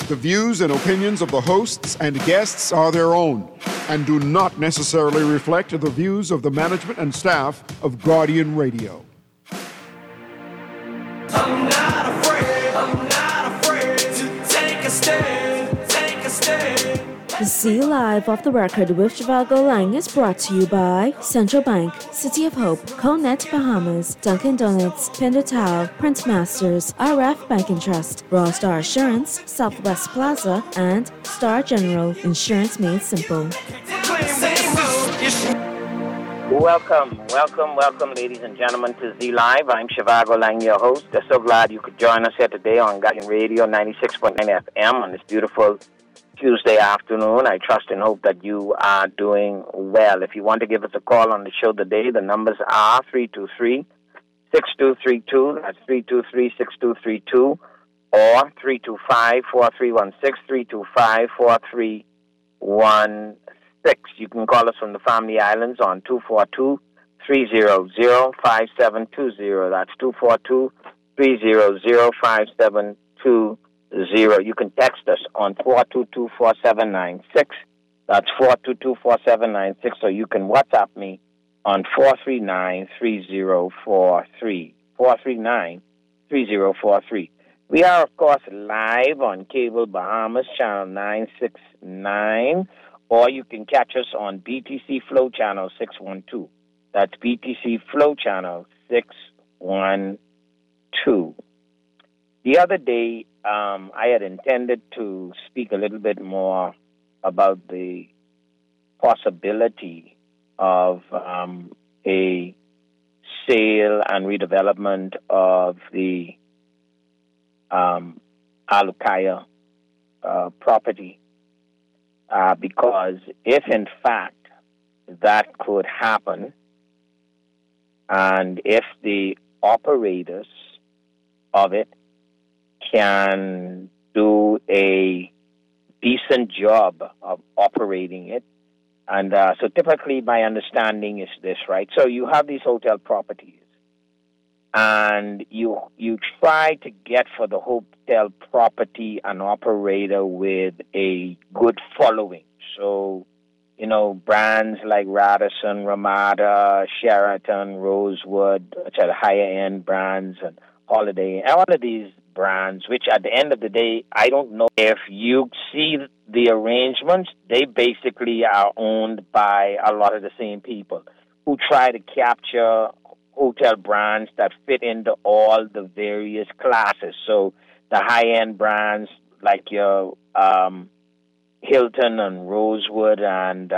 The views and opinions of the hosts and guests are their own and do not necessarily reflect the views of the management and staff of Guardian Radio. I'm not afraid to take a stand, The C Live off the record with Zhivago Lang is brought to you by Central Bank, City of Hope, Conet Bahamas, Dunkin' Donuts, Pindertown, Print Masters, RF Bank and Trust, Raw Star Assurance, Southwest Plaza, and Star General Insurance Made Simple. Welcome, ladies and gentlemen, to Z Live. I'm Zhivago Lang, your host. I'm so glad you could join us here today on Guardian Radio 96.9 FM on this beautiful Tuesday afternoon. I trust and hope that you are doing well. If you want to give us a call on the show today, the numbers are 323-6232. That's 323-6232 or 325-4316, 325-4316. You can call us from the Family Islands on 242-300-5720. That's 242-300-5720. You can text us on 422-4796. That's 422-4796. Or you can WhatsApp me on 439-3043. 439-3043. We are, of course, live on Cable Bahamas, channel 969. Or you can catch us on BTC Flow channel 612. That's BTC Flow channel 612. The other day, I had intended to speak a little bit more about the possibility of a sale and redevelopment of the Alukaya property. Because if, in fact, that could happen, and if the operators of it can do a decent job of operating it, and so typically my understanding is this, right? So you have these hotel properties, and you try to get for the hotel property an operator with a good following. So, brands like Radisson, Ramada, Sheraton, Rosewood, which are the higher-end brands, and Holiday, all of these brands, which at the end of the day, I don't know if you see the arrangements, they basically are owned by a lot of the same people who try to capture hotel brands that fit into all the various classes. So the high-end brands like your Hilton and Rosewood and,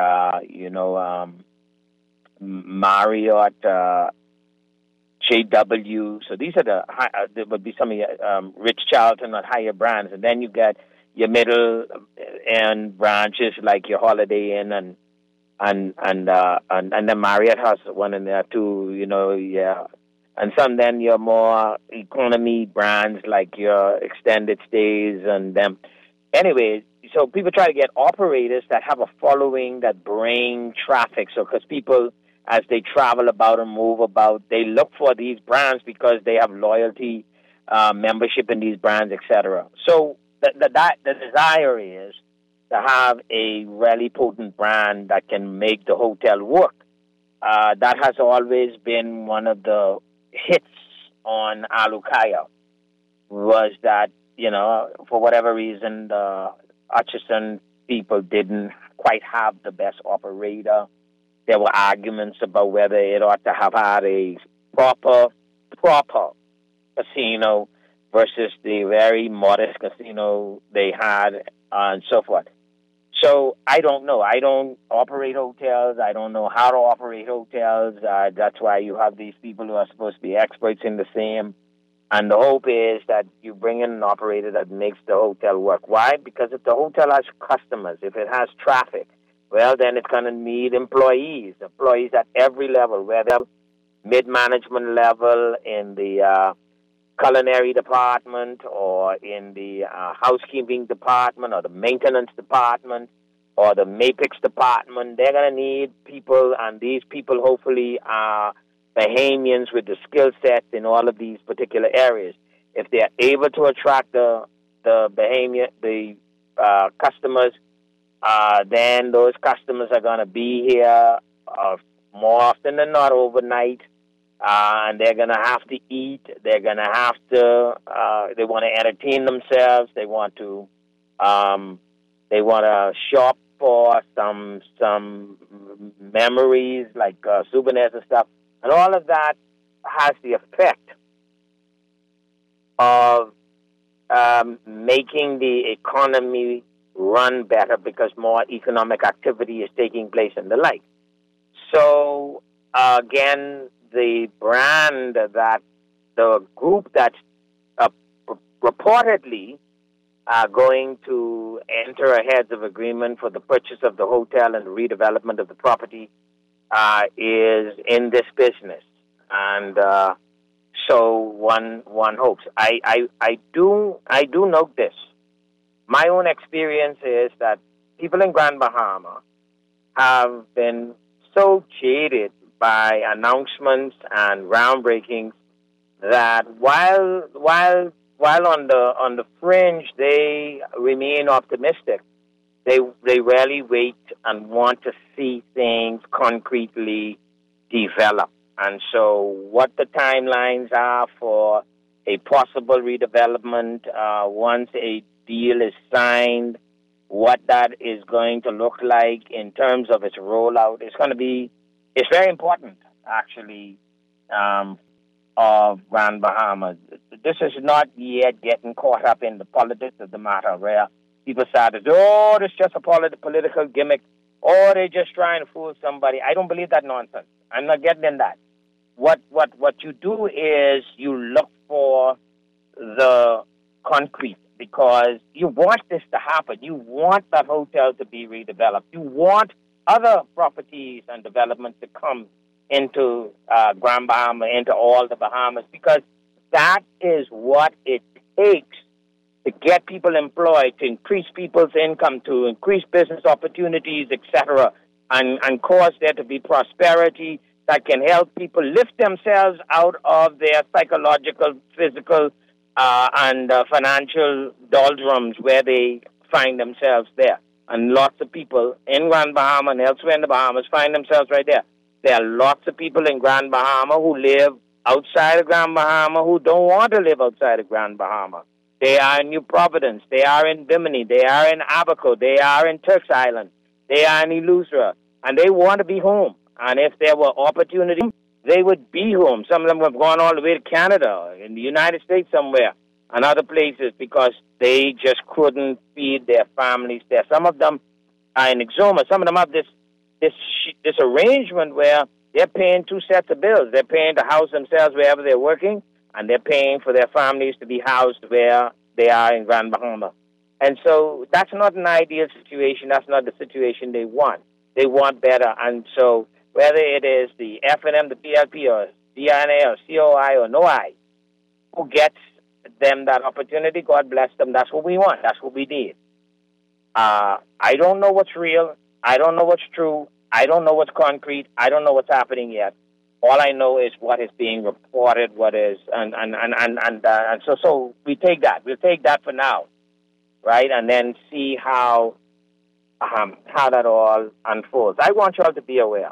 Marriott, JW. So these are there would be some of your Ritz-Carlton or higher brands. And then you get your middle-end branches like your Holiday Inn and then Marriott has one in there too, And some then your more economy brands like your extended stays and them. Anyway, so people try to get operators that have a following that bring traffic. So because people, as they travel about and move about, they look for these brands because they have loyalty, membership in these brands, etc. So the desire is to have a really potent brand that can make the hotel work. That has always been one of the hits on Alukaya, was that, for whatever reason, the Atchison people didn't quite have the best operator. There were arguments about whether it ought to have had a proper casino versus the very modest casino they had, and so forth. So I don't know. I don't operate hotels. I don't know how to operate hotels. That's why you have these people who are supposed to be experts in the same. And the hope is that you bring in an operator that makes the hotel work. Why? Because if the hotel has customers, if it has traffic, well, then it's going to need employees at every level, whether mid-management level, in the culinary department, or in the housekeeping department, or the maintenance department, or the Mapix department. They're going to need people, and these people hopefully are Bahamians with the skill sets in all of these particular areas. If they're able to attract the customers, then those customers are going to be here more often than not overnight, and they're going to have to eat. They're going to have to. They want to entertain themselves. They want to shop for some memories like souvenirs and stuff, and all of that has the effect of making the economy run better because more economic activity is taking place and the like. So again, the brand that the group that's reportedly going to enter a heads of agreement for the purchase of the hotel and the redevelopment of the property is in this business, and so one hopes. I do note this. My own experience is that people in Grand Bahama have been so jaded by announcements and groundbreakings that while on the fringe they remain optimistic, they rarely wait and want to see things concretely develop. And so what the timelines are for a possible redevelopment once a deal is signed, what that is going to look like in terms of its rollout, it's very important, actually, of Grand Bahama. This is not yet getting caught up in the politics of the matter where people started, this is just a political gimmick, or they're just trying to fool somebody. I don't believe that nonsense. I'm not getting in that. What you do is you look for the concrete because you want this to happen. You want that hotel to be redeveloped. You want other properties and developments to come into Grand Bahama, into all the Bahamas, because that is what it takes to get people employed, to increase people's income, to increase business opportunities, etc., and cause there to be prosperity that can help people lift themselves out of their psychological, physical, and financial doldrums where they find themselves there. And lots of people in Grand Bahama and elsewhere in the Bahamas find themselves right there. There are lots of people in Grand Bahama who live outside of Grand Bahama who don't want to live outside of Grand Bahama. They are in New Providence. They are in Bimini. They are in Abaco. They are in Turks Island. They are in Eleuthera. And they want to be home. And if there were opportunities, they would be home. Some of them have gone all the way to Canada, in the United States somewhere, and other places because they just couldn't feed their families there. Some of them are in Exuma. Some of them have this arrangement where they're paying two sets of bills. They're paying to house themselves wherever they're working, and they're paying for their families to be housed where they are in Grand Bahama. And so that's not an ideal situation. That's not the situation they want. They want better. And so whether it is the FNM, the PLP, or DNA, or COI, or NOI, who gets them that opportunity, God bless them. That's what we want. That's what we need. I don't know what's real. I don't know what's true. I don't know what's concrete. I don't know what's happening yet. All I know is what is being reported, what is, and so we take that. We'll take that for now, right? And then see how that all unfolds. I want you all to be aware.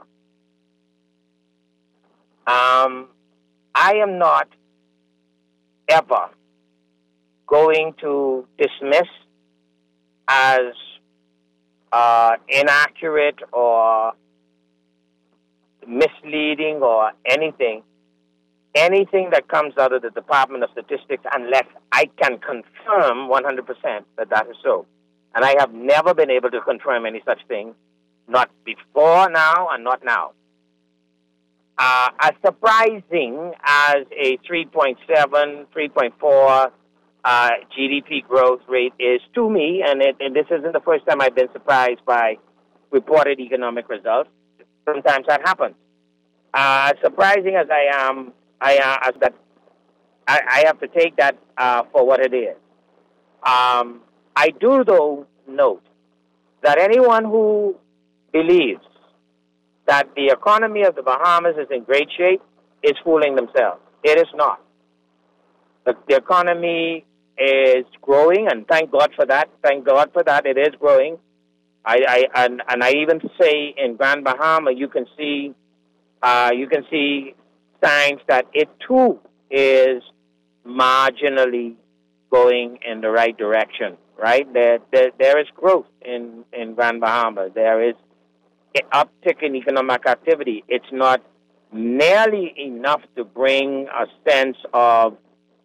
I am not ever going to dismiss as inaccurate or misleading or anything that comes out of the Department of Statistics unless I can confirm 100% that is so. And I have never been able to confirm any such thing, not before now and not now. As surprising as a 3.7, 3.4 GDP growth rate is to me, and this isn't the first time I've been surprised by reported economic results. Sometimes that happens. As surprising as I am, I have to take that for what it is. I do, though, note that anyone who believes that the economy of the Bahamas is in great shape is fooling themselves. It is not. The economy is growing, and thank God for that. Thank God for that. It is growing. I even say in Grand Bahama, you can see signs that it too is marginally going in the right direction. Right there is growth in Grand Bahama. There is an uptick in economic activity. It's not nearly enough to bring a sense of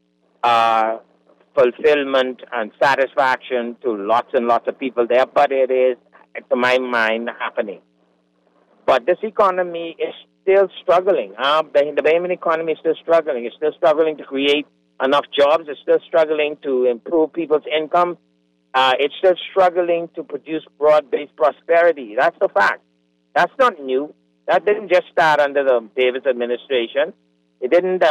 fulfillment and satisfaction to lots and lots of people there, but it is, to my mind, happening. But this economy is still struggling. The Bahamian economy is still struggling. It's still struggling to create enough jobs. It's still struggling to improve people's income. It's still struggling to produce broad-based prosperity. That's the fact. That's not new. That didn't just start under the Davis administration. It didn't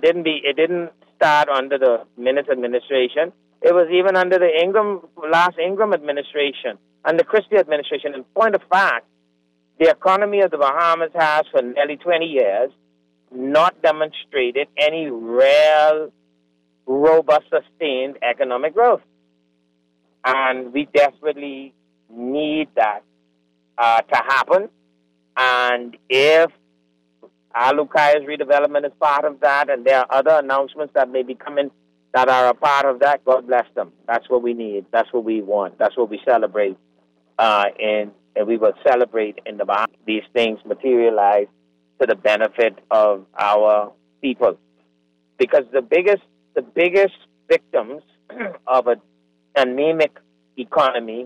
start under the Minnis administration. It was even under the last Ingram administration and the Christie administration. In point of fact, the economy of the Bahamas has, for nearly 20 years, not demonstrated any real, robust, sustained economic growth. And we desperately need that to happen. And if Alukai's redevelopment is part of that, and there are other announcements that may be coming that are a part of that, God bless them. That's what we need. That's what we want. That's what we celebrate. And we will celebrate in the Bahamas. These things materialize to the benefit of our people. Because the biggest victims of an anemic economy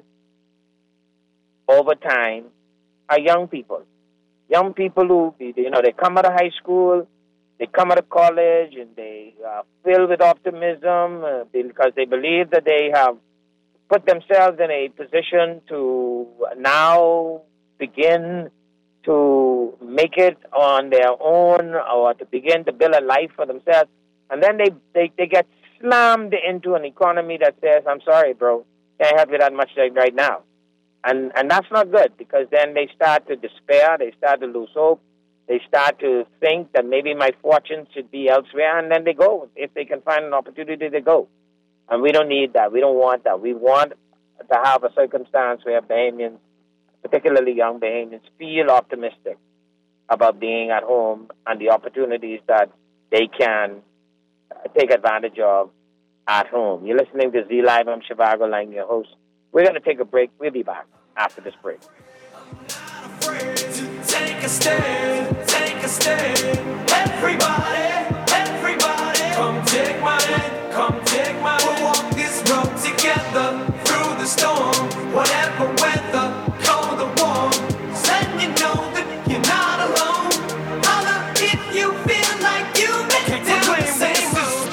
over time are young people. Young people who, they come out of high school, they come out of college, and they are filled with optimism because they believe that they have put themselves in a position to now begin to make it on their own or to begin to build a life for themselves. And then they get slammed into an economy that says, I'm sorry, bro, can't help you that much right now. And that's not good, because then they start to despair, they start to lose hope, they start to think that maybe my fortune should be elsewhere, and then they go. If they can find an opportunity, they go. And we don't need that. We don't want that. We want to have a circumstance where Bahamians, particularly young Bahamians, feel optimistic about being at home and the opportunities that they can take advantage of at home. You're listening to Z Live. I'm Shivago Lang, your host. We're going to take a break. We'll be back after this break. I'm not afraid to take a stand, take a stand. Everybody, come take my hand, come take my hand. We'll walk this road together through the storm, whatever weather, cold or warm. Let you know that you're not alone. Holla if you feel like you make it the same.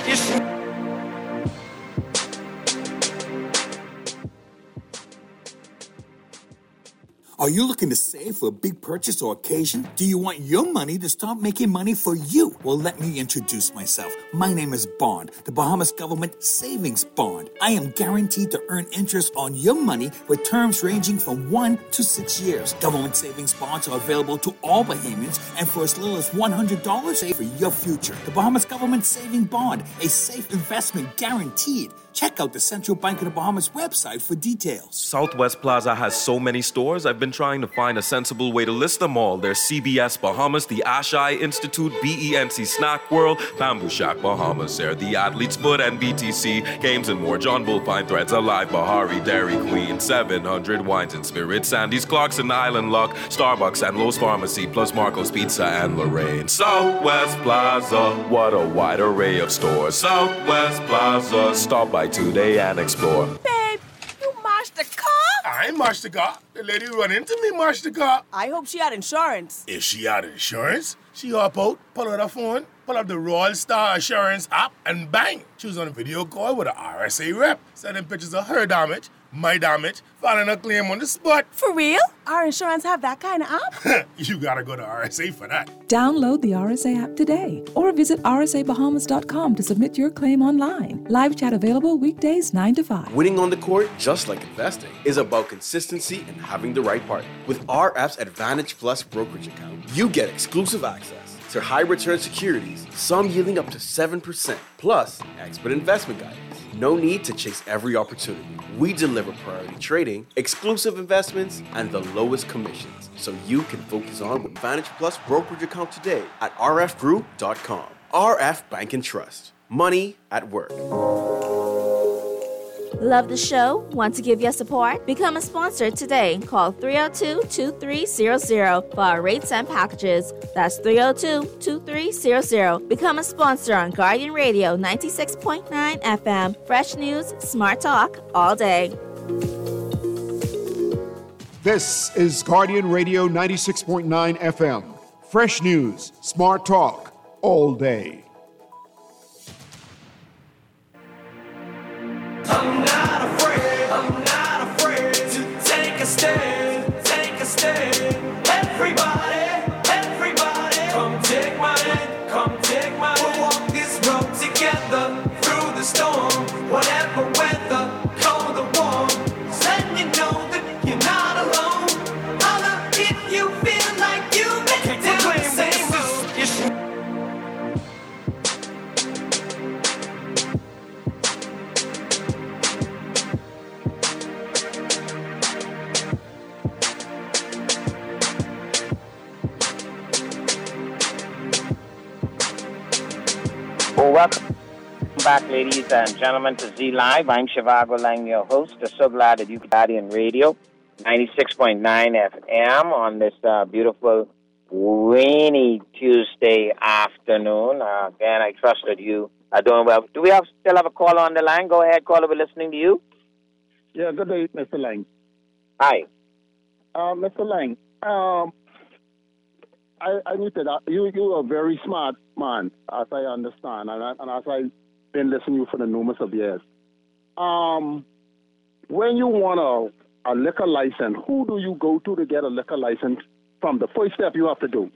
Are you looking to save for a big purchase or occasion? Do you want your money to start making money for you? Well, let me introduce myself. My name is Bond, the Bahamas Government Savings Bond. I am guaranteed to earn interest on your money with terms ranging from 1 to 6 years. Government savings bonds are available to all Bahamians, and for as little as $100, save for your future. The Bahamas Government Saving Bond, a safe investment guaranteed. Check out the Central Bank of the Bahamas website for details. Southwest Plaza has so many stores, I've been trying to find a sensible way to list them all. There's CBS Bahamas, the Ashai Institute, BENC Snack World, Bamboo Shack Bahamas, there, the Athlete's Foot and BTC, Games and More, John Bull Pine Threads, Alive Bahari, Dairy Queen, 700 Wines and Spirits, Sandy's Clarkson Island Luck, Starbucks and Lowe's Pharmacy, plus Marco's Pizza and Lorraine. Southwest Plaza, what a wide array of stores. Southwest Plaza, stop by today and explore. Babe, you mashed the car? I ain't mashed the car. The lady who run into me mashed the car. I hope she had insurance. If she had insurance, she hop out, pull out her phone, pull up the Royal Star Assurance app, and bang, she was on a video call with an RSA rep, sending pictures of her damage, my damage, filing a claim on the spot. For real? Our insurance have that kind of app? You gotta go to RSA for that. Download the RSA app today or visit rsabahamas.com to submit your claim online. Live chat available weekdays 9 to 5. Winning on the court, just like investing, is about consistency and having the right partner. With our app's Advantage Plus brokerage account, you get exclusive access to high return securities, some yielding up to 7%, plus expert investment guidance. No need to chase every opportunity. We deliver priority trading, exclusive investments, and the lowest commissions, so you can focus on with Vantage Plus brokerage account today at rfgroup.com. RF Bank and Trust. Money at work. Love the show? Want to give your support? Become a sponsor today. Call 302-2300 for our rates and packages. That's 302-2300. Become a sponsor on Guardian Radio 96.9 FM. Fresh news, smart talk, all day. This is Guardian Radio 96.9 FM. Fresh news, smart talk, all day. I'm not afraid to take a stand, everybody, come take my hand, we'll walk this road together, through the storm, whatever weather, cold or warm, let you know that you're not alone, holler if you feel like you've been down the same road. Well, welcome back, ladies and gentlemen, to Z Live. I'm Shivago Lang, your host. I'm so glad that you could Guardian Radio 96.9 FM on this beautiful, rainy Tuesday afternoon. Again, I trust that you are doing well. Do we still have a caller on the line? Go ahead, caller. We're listening to you. Yeah, good day, Mr. Lang. Hi. Mr. Lang, I need to you are a very smart man, as I understand, and as I've been listening to you for the numerous of years. When you want a liquor license, who do you go to get a liquor license from? The first step you have to do.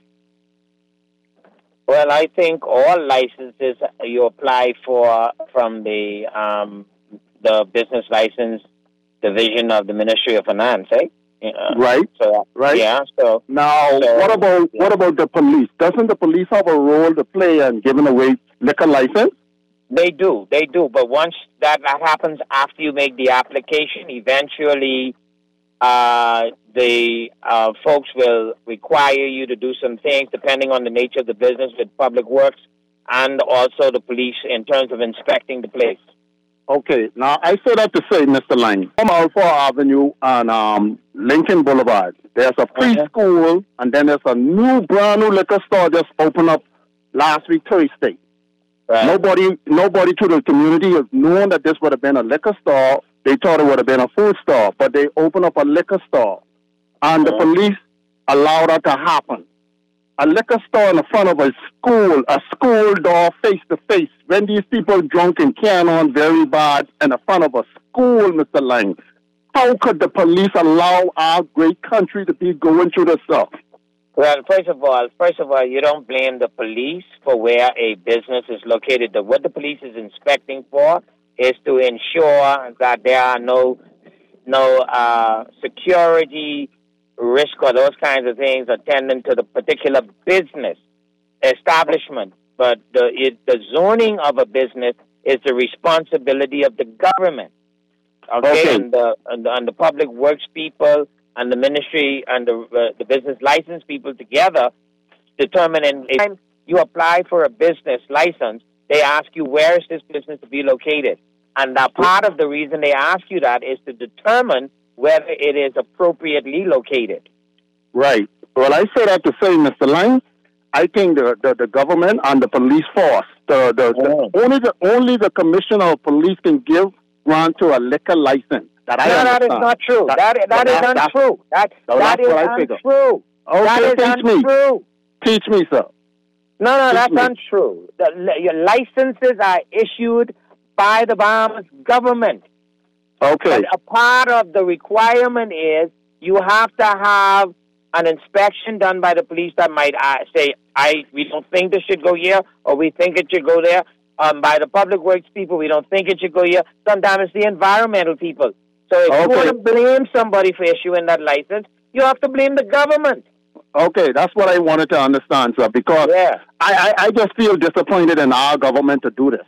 Well, I think all licenses you apply for from the business license division of the Ministry of Finance, eh? Right. So, right. Yeah. So now, what about the police? Doesn't the police have a role to play in giving away liquor license? They do. But once that happens, after you make the application, eventually the folks will require you to do some things depending on the nature of the business with Public Works and also the police in terms of inspecting the place. Okay, now I say that to say, Mr. Lang, from Alpha Avenue and Lincoln Boulevard, there's a preschool and then there's a brand new liquor store just opened up last week, Thursday. Right. Nobody to the community has known that this would have been a liquor store. They thought it would have been a food store, but they opened up a liquor store. And the police allowed that to happen. A liquor store in the front of a school door face-to-face. When these people drunk and carrying on very bad in the front of a school, Mr. Lang, how could the police allow our great country to be going through this stuff? Well, first of all, you don't blame the police for where a business is located. What the police is inspecting for is to ensure that there are no security risk or those kinds of things attendant to the particular business establishment. But the zoning of a business is the responsibility of the government. Okay. And the Public Works people and the ministry and the business license people together determine. And when you apply for a business license, they ask you, where is this business to be located? And part of the reason they ask you that is to determine whether it is appropriately located. Right. Well, I say that to say, Mr. Lang, I think the government and the police force, only the commissioner of police can give grant to a liquor license. That is not true. That is untrue. That is untrue. Okay, teach me, sir. No, that's untrue. Your licenses are issued by the Bahamas government. Okay. But a part of the requirement is you have to have an inspection done by the police that might say, we don't think this should go here, or we think it should go there. By the Public Works people, we don't think it should go here. Sometimes it's the environmental people. So if you want to blame somebody for issuing that license, you have to blame the government. Okay, that's what I wanted to understand, sir, because I just feel disappointed in our government to do this.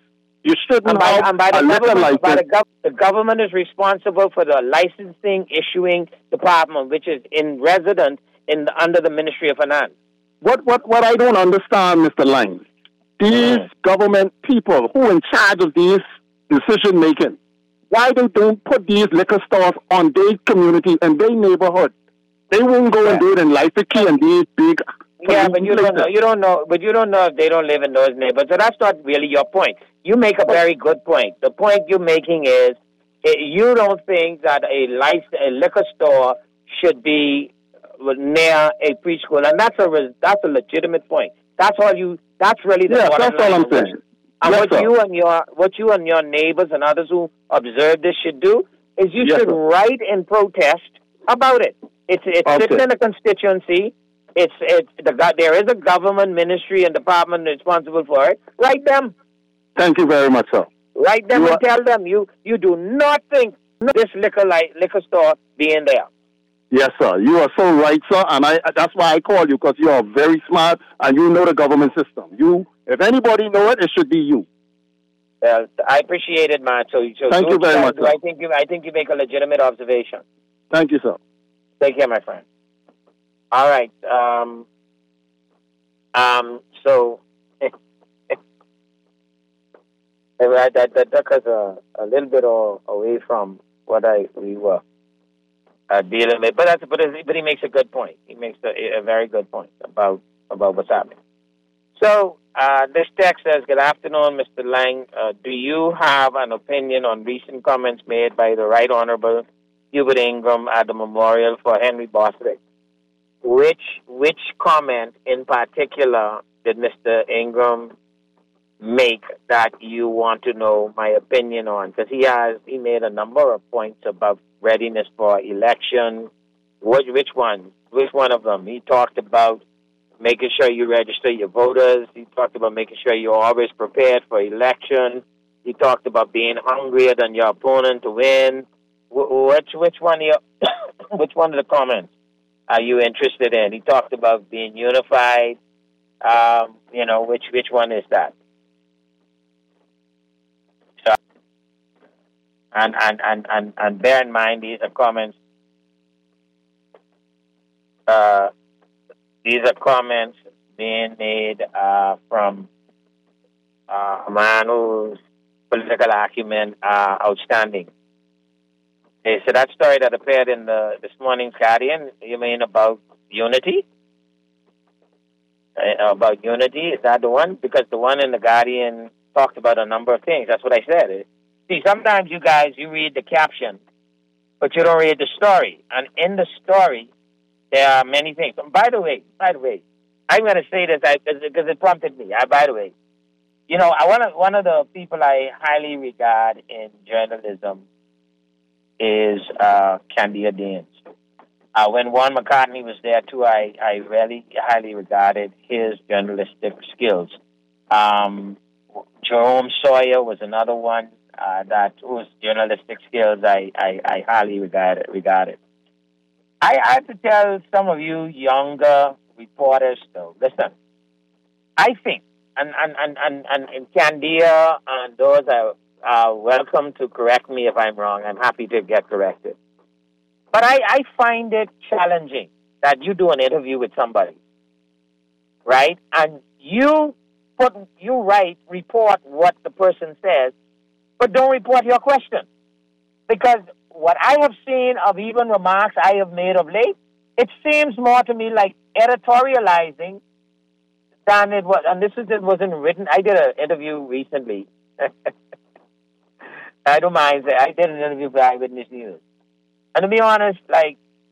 You shouldn't have a liquor license. The government is responsible for the licensing issuing department, which is under the Ministry of Finance. What I don't understand, Mr. Lang, these government people who are in charge of these decision making, why they don't put these liquor stores on their community and their neighborhood? They won't go and do it in Laifiki and these big. Yeah, but you don't know. You don't know if they don't live in those neighborhoods. So that's not really your point. You make a very good point. The point you're making is you don't think that a liquor store should be near a preschool, and that's a legitimate point. That's really the that's all I'm saying. And yes, what you and your neighbors and others who observe this should do is you should write in protest about it. It's sitting in a constituency. There is a government ministry and department responsible for it. Write them. Thank you very much, sir. Write them and tell them you do not think this liquor store being there. Yes, sir. You are so right, sir, and that's why I call you, because you are very smart and you know the government system. If anybody know it, it should be you. Well, I appreciate it, man. So thank you very much, sir. I think you make a legitimate observation. Thank you, sir. Take care, my friend. All right. So that took us a little bit away from what we were dealing with, but he makes a good point. He makes a very good point about what's happening. So this text says, "Good afternoon, Mr. Lang. Do you have an opinion on recent comments made by the Right Honorable Hubert Ingram at the memorial for Henry Bostwick? Which comment in particular did Mr. Ingram make that you want to know my opinion on?" Because he made a number of points about readiness for election. Which one? Which one of them? He talked about making sure you register your voters. He talked about making sure you're always prepared for election. He talked about being hungrier than your opponent to win. Which one of the comments are you interested in? He talked about being unified. Which one is that? So, and bear in mind these are comments. These are comments being made from a man whose political acumen are outstanding. Okay, so that story that appeared in this morning's Guardian, you mean about unity? About unity, is that the one? Because the one in the Guardian talked about a number of things. That's what I said. See, sometimes you guys, you read the caption, but you don't read the story. And in the story, there are many things. By the way, I'm going to say this because it prompted me. By the way, one of the people I highly regard in journalism is Candia Daines. When Juan McCartney was there too, I really highly regarded his journalistic skills. Jerome Sawyer was another one whose journalistic skills I highly regarded. I have to tell some of you younger reporters, though, listen, I think, and Candia and those are welcome to correct me if I'm wrong. I'm happy to get corrected. But I find it challenging that you do an interview with somebody, right? And you report what the person says, but don't report your question. Because what I have seen of even remarks I have made of late, it seems more to me like editorializing than it was. And it wasn't written. I did an interview recently. I don't mind. I did an interview for Eyewitness News. And to be honest, I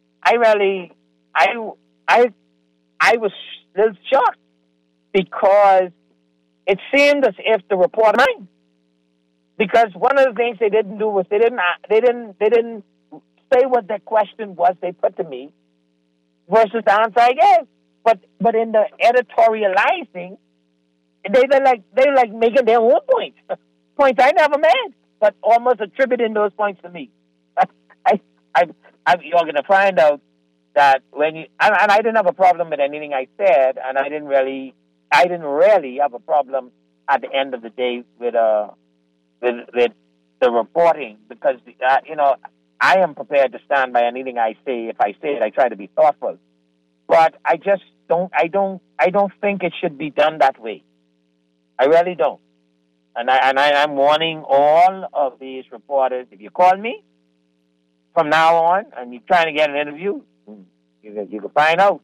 was a little shocked because it seemed as if the reporter mind. Because one of the things they didn't do was they didn't say what the question was they put to me versus the answer I gave. But in the editorializing, they're like making their own points I never made, but almost attributing those points to me. You're going to find out that and I didn't have a problem with anything I said, and I didn't really have a problem at the end of the day with with the reporting, because I am prepared to stand by anything I say. If I say it, I try to be thoughtful. But I just don't think it should be done that way. I really don't. And I'm warning all of these reporters, if you call me from now on and you're trying to get an interview, you can find out.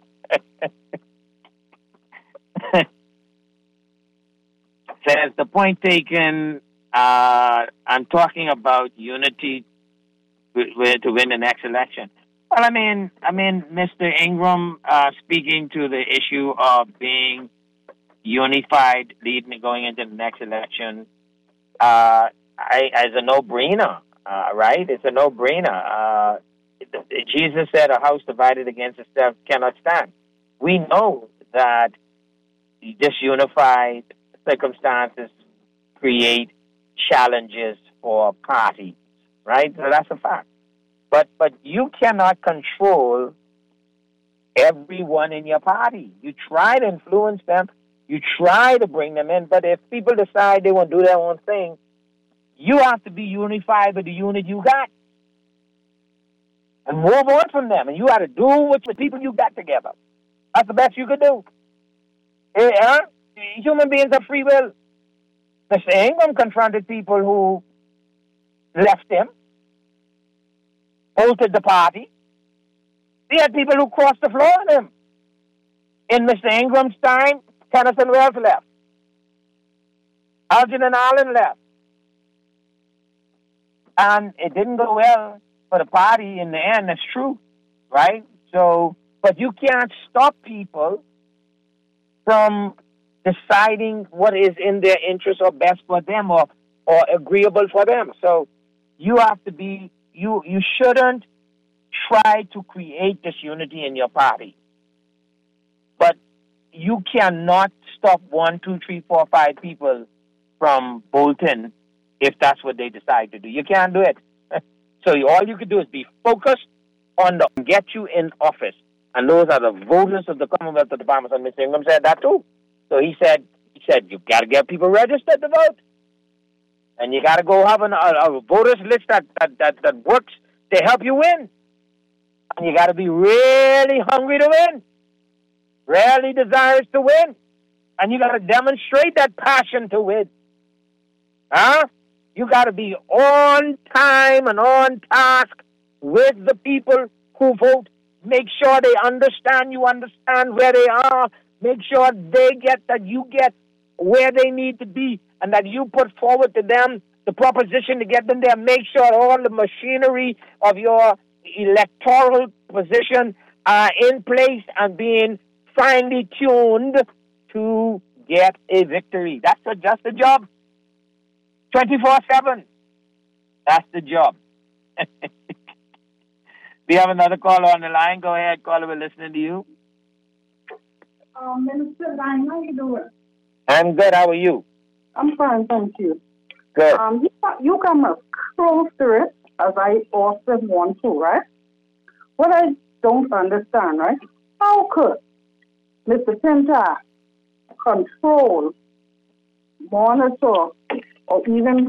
Says the point taken, I'm talking about unity to win the next election. Well, I mean, Mr. Ingram speaking to the issue of being unified, leading going into the next election, as a no-brainer, right? It's a no-brainer. Jesus said, "A house divided against itself cannot stand." We know that disunified circumstances create challenges for parties, right? So that's a fact. But you cannot control everyone in your party. You try to influence them. You try to bring them in. But if people decide they want to do their own thing, you have to be unified with the unit you got. And move on from them. And you got to do with the people you got together. That's the best you could do. Human beings have free will. Mr. Ingram confronted people who left him, bolted the party. He had people who crossed the floor on him. In Mr. Ingram's time, Tennyson Wells left. Algernon Allen left. And it didn't go well for the party in the end. That's true, right? So, but you can't stop people from deciding what is in their interest or best for them or agreeable for them. So you have to be, you shouldn't try to create disunity in your party. But you cannot stop 1, 2, 3, 4, 5 people from bolting if that's what they decide to do. You can't do it. So all you can do is be focused on get you in office. And those are the voters of the Commonwealth of the Bahamas. And Mr. Ingram said that too. So he said you got to get people registered to vote. And you got to go have a voters list that works to help you win. And you got to be really hungry to win. Really desirous to win. And you got to demonstrate that passion to win. You got to be on time and on task with the people who vote. Make sure they understand you understand where they are. Make sure they get that you get where they need to be and that you put forward to them the proposition to get them there. Make sure all the machinery of your electoral position are in place and being finely tuned to get a victory. That's just the job. 24/7. That's the job. We have another caller on the line. Go ahead, caller. We're listening to you. Minister Lang, how you doing? I'm good. How are you? I'm fine, thank you. Good. You come close to it, as I often want to, right? What I don't understand, right? How could Mr. Pintar control, monitor, or even,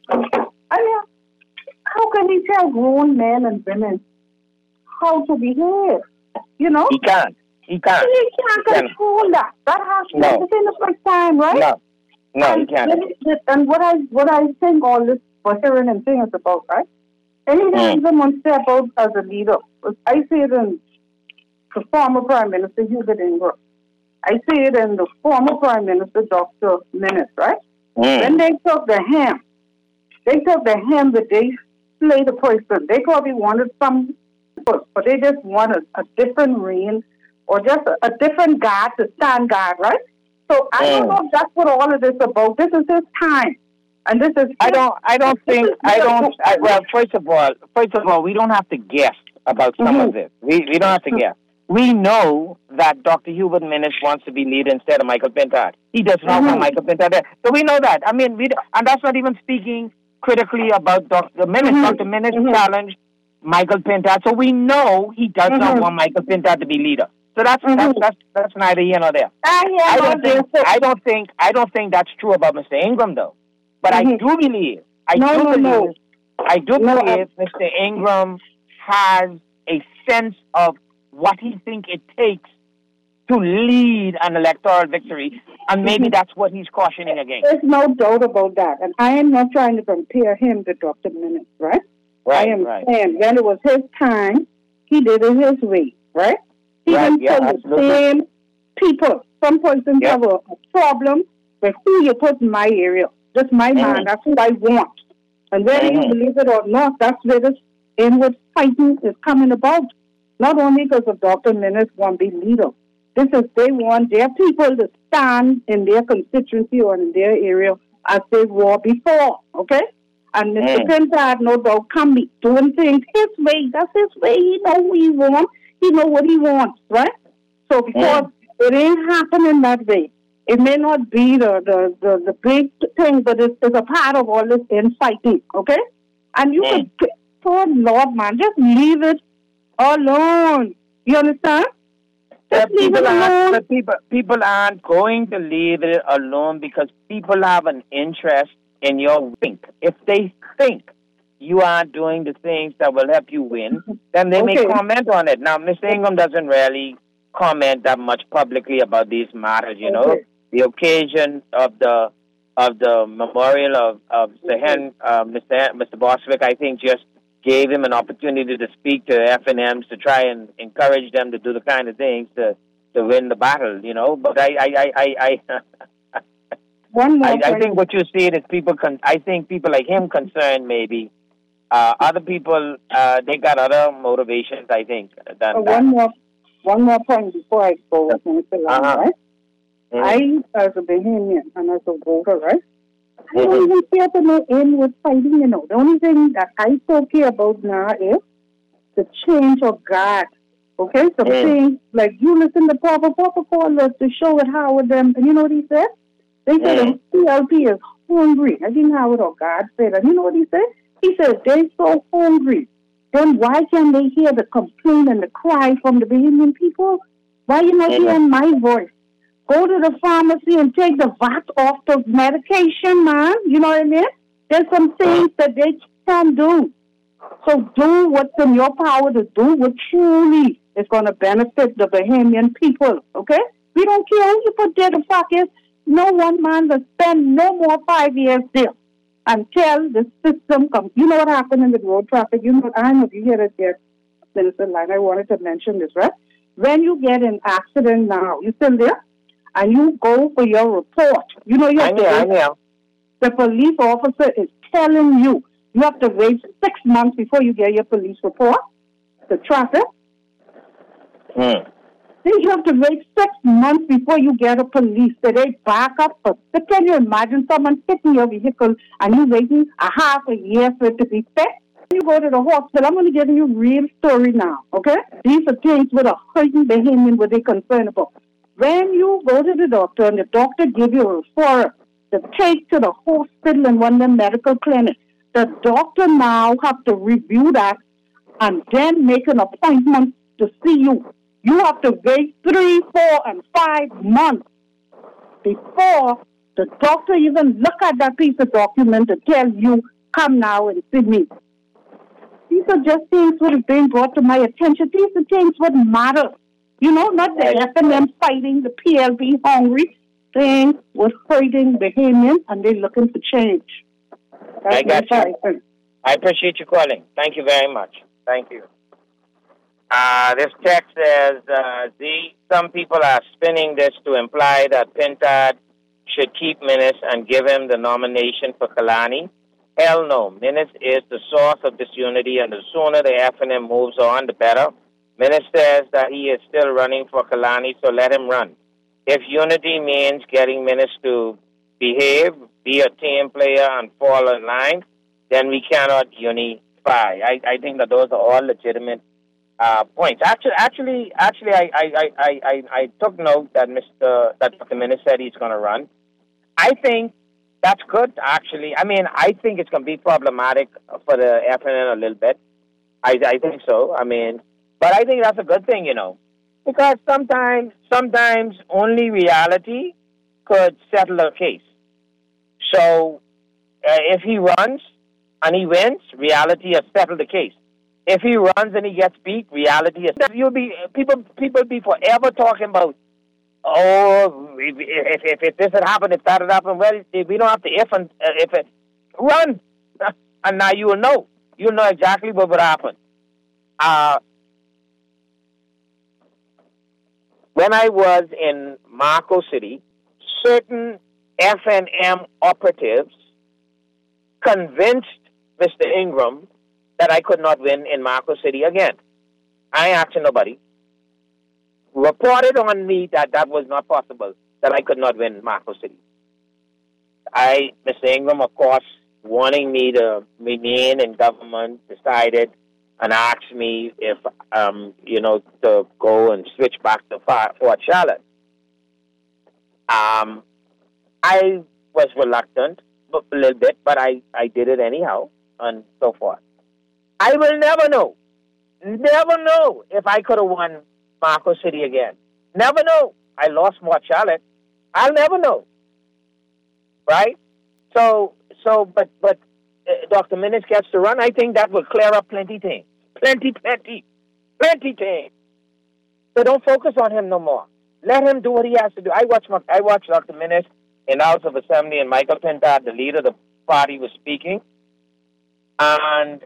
how can he tell grown men and women how to behave? You know? He can't. He can't control that. That has to be the first time, right? No, he can't. And what I think all this buttering and thing is about, right? Anytime someone step out as a leader, I see it in the former Prime Minister Hubert Ingram. I see it in the former Prime Minister Dr. Minnis, right? When they took the ham that they slay the person. They probably wanted some, but they just wanted a different reign or just a different guard to stand guard, right? So I don't know if that's what all of this is about. This is his time. And this is well, first of all, we don't have to guess about some of this. We don't have to guess. We know that Dr. Hubert Minnis wants to be leader instead of Michael Pintar. He does not want Michael Pintar there. So we know that. I mean, and that's not even speaking critically about Dr. Minnis. Dr. Minnis challenged Michael Pintar. So we know he does not want Michael Pintar to be leader. So that's neither here nor there. I don't think that's true about Mr. Ingram though. But I do believe, I do believe Mr. Ingram has a sense of what he thinks it takes to lead an electoral victory, and maybe that's what he's cautioning against. There's no doubt about that. And I am not trying to compare him to Dr. Minnis, right? I am saying when it was his time, he did it his way, right? He didn't tell the same people. Some persons have a problem with who you put in my area. That's my man. That's who I want. And whether you believe it or not, that's where this inward fighting is coming about. Not only because of Dr. Minnis want to be leader. This is they want their people to stand in their constituency or in their area as they were before, okay? And Mr. Pintard, no doubt, can be doing things his way. That's his way. He know who he wants. He know what he wants, right? So because it ain't happening that way, it may not be the big thing, but it's a part of all this infighting, okay? And you could, poor Lord, man, just leave it alone. You understand? People aren't going to leave it alone because people have an interest in your think. If they think you are doing the things that will help you win, then they may comment on it. Now, Mr. Ingram doesn't really comment that much publicly about these matters, you know. The occasion of the memorial of Sehen, Mr. Bostwick, I think just gave him an opportunity to speak to FNMs to try and encourage them to do the kind of things to win the battle, you know. But I think what you see is people. I think people like him concerned maybe. Other people they got other motivations. I think. One more point before I go, Mr. Lam, right? I, as a Bahamian and as a voter, right? I don't even care to no inward fighting, you know. The only thing that I so care about now is the change of God. Okay? So things like you listen to Papa called us to show it how with them. And you know what he said? They said the CLP is hungry. I didn't know what God said. And you know what he said? He said they're so hungry. Then why can't they hear the complaint and the cry from the Bahamian people? Why you not hearing my voice? Go to the pharmacy and take the VAT off the medication, man. You know what I mean? There's some things that they can do. So do what's in your power to do what truly is going to benefit the Bahamian people, okay? We don't care who you put there to fuck is. No one man will spend no more 5 years there until the system comes. You know what happened in the road traffic? You know, I don't know if you hear it there, Minister Line. I wanted to mention this, right? When you get in accident now, you still there? And you go for your report. You know, I know. The police officer is telling you have to wait 6 months before you get your police report. The traffic. Then you have to wait 6 months before you get a police. So they back up. Can you imagine someone hitting your vehicle and you waiting a half a year for it to be fixed? You go to the hospital. I'm going to give you a real story now, okay? These are things with a hurting Bahamian what they're concerned about. When you go to the doctor and the doctor gives you a referral to take to the hospital and one of the medical clinics, the doctor now have to review that and then make an appointment to see you. You have to wait 3, 4, and 5 months before the doctor even look at that piece of document to tell you, come now and see me. These are just things that have been brought to my attention. These are things that matter. You know, not the FNM fighting, the PLB hungry. Things was hurting Bahamian, and they're looking for change. That's I got you. I appreciate you calling. Thank you very much. Thank you. This text says, some people are spinning this to imply that Pintard should keep Minnis and give him the nomination for Kalani. Hell no. Minnis is the source of disunity, and the sooner the FNM moves on, the better. Minnis says that he is still running for Kalani, so let him run. If unity means getting Minnis to behave, be a team player, and fall in line, then we cannot unify. I think that those are all legitimate points. Actually, I took note that Dr. Minnis said he's going to run. I think that's good, actually. I mean, I think it's going to be problematic for the FNN a little bit. I think so. I mean, but I think that's a good thing, you know, because sometimes only reality could settle a case. So if he runs and he wins, reality has settled the case. If he runs and he gets beat, reality is people be forever talking about, oh, if this had happened, if that had happened. Well, we don't have to if it run, and now you will know. You'll know exactly what would happen. When I was in Marco City, certain FNM operatives convinced Mr. Ingram that I could not win in Marco City again. I ain't asking nobody. Reported on me that was not possible, that I could not win Marco City. Mr. Ingram, of course, wanting me to remain in government, decided and asked me if, to go and switch back to Fort Charlotte. I was reluctant a little bit, but I did it anyhow, and so forth. I will never know if I could have won Marco City again. Never know. I lost Fort Charlotte. I'll never know. Right? So, but Dr. Minnis gets to run. I think that will clear up plenty things. Plenty things. So don't focus on him no more. Let him do what he has to do. I watched Dr. Minnis in the House of Assembly, and Michael Pintard, the leader of the party, was speaking, and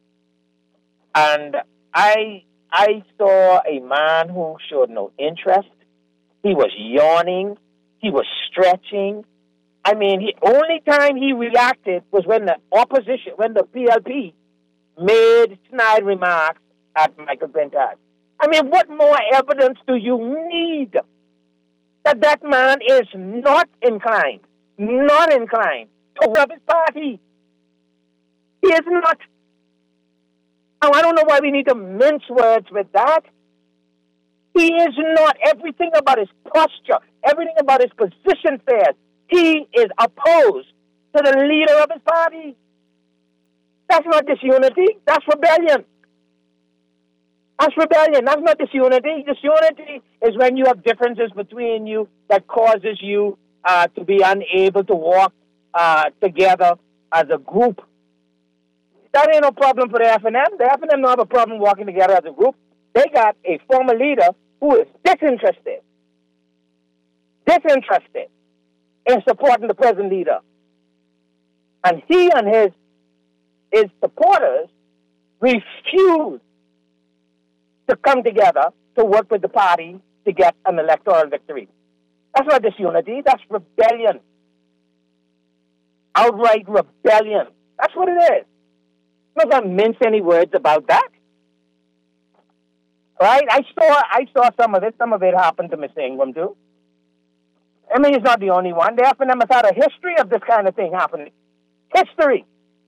I saw a man who showed no interest. He was yawning. He was stretching. I mean, only time he reacted was when the PLP made snide remarks at Michael Pintard. I mean, what more evidence do you need that man is not inclined to rub his party? He is not. Now, I don't know why we need to mince words with that. He is not. Everything about his posture, everything about his position says he is opposed to the leader of his party. That's not disunity. That's rebellion. That's not disunity. Disunity is when you have differences between you that causes you to be unable to walk together as a group. That ain't no problem for the FNM. The FNM don't have a problem walking together as a group. They got a former leader who is disinterested in supporting the present leader. And he and his supporters refuse to come together to work with the party to get an electoral victory. That's not disunity. That's rebellion. Outright rebellion. That's what it is. I'm not going to mince any words about that. Right? I saw some of it. Some of it happened to Mr. Ingram, too. I mean, he's not the only one. The FNM has had a history of this kind of thing happening. History.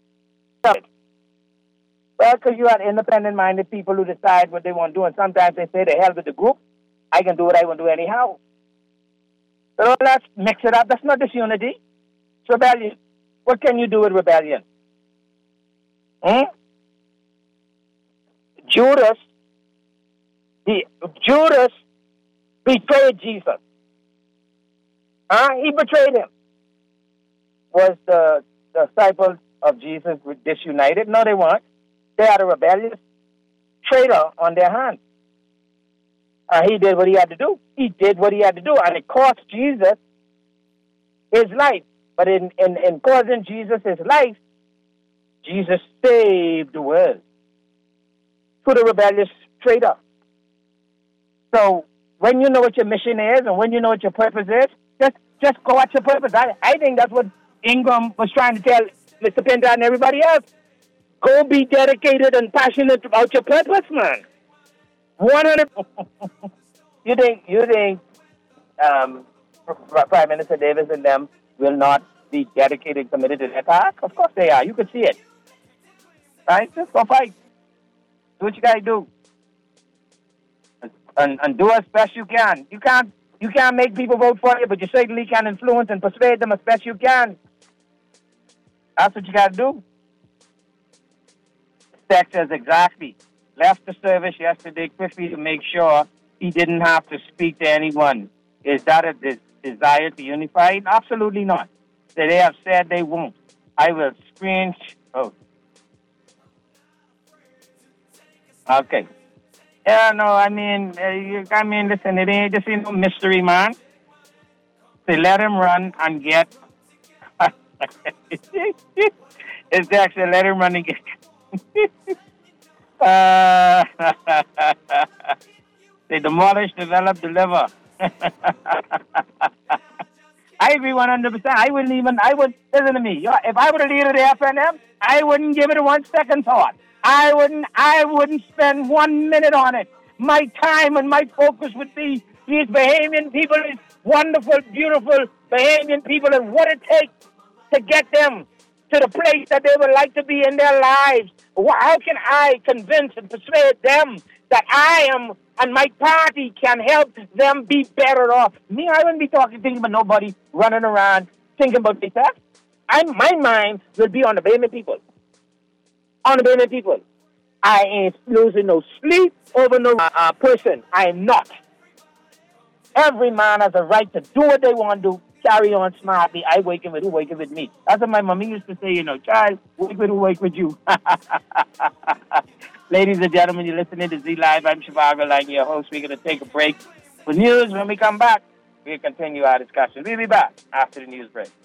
Well, because you have independent-minded people who decide what they want to do, and sometimes they say, the hell with the group. I can do what I want to do anyhow. So let's mix it up. That's not disunity. It's rebellion. What can you do with rebellion? Judas betrayed Jesus. He betrayed him. Was the disciples of Jesus disunited? No, they weren't. They had a rebellious traitor on their hands. He did what he had to do. And it cost Jesus his life. But in causing Jesus his life, Jesus saved the world through the rebellious traitor. So when you know what your mission is and when you know what your purpose is, just go at your purpose. I think that's what Ingram was trying to tell Mr. Pintard and everybody else. Go be dedicated and passionate about your purpose, man. 100. You think Prime Minister Davis and them will not be dedicated and committed to their task? Of course they are. You could see it. Right? Just go fight. Do what you got to do. And do as best you can. You can't make people vote for you, but you certainly can influence and persuade them as best you can. That's what you got to do. Sectors exactly. Left the service yesterday quickly to make sure he didn't have to speak to anyone. Is that a desire to unify? Absolutely not. They have said they won't. I will screen. Oh. Okay. Yeah, no, I mean, listen, this ain't no mystery, man. They let him run and get. It's actually let him run and get. They demolish, develop, deliver. I agree 100%. Listen to me. If I were the leader of the FNM, I wouldn't give it a 1 second thought. I wouldn't spend 1 minute on it. My time and my focus would be these Bahamian people, these wonderful, beautiful Bahamian people, and what it takes to get them to the place that they would like to be in their lives. How can I convince and persuade them that I am and my party can help them be better off? Me, I wouldn't be thinking about nobody running around thinking about myself. My mind will be on the Bahamian people. On the Bahamian people. I ain't losing no sleep over no person. I am not. Every man has a right to do what they want to do. Carry on smartly. I waking with who waking with me. That's what my mommy used to say, child, wake with who wake with you. Ladies and gentlemen, you're listening to Z Live. I'm Shivago Lang, your host. We're going to take a break for news. When we come back, we'll continue our discussion. We'll be back after the news break.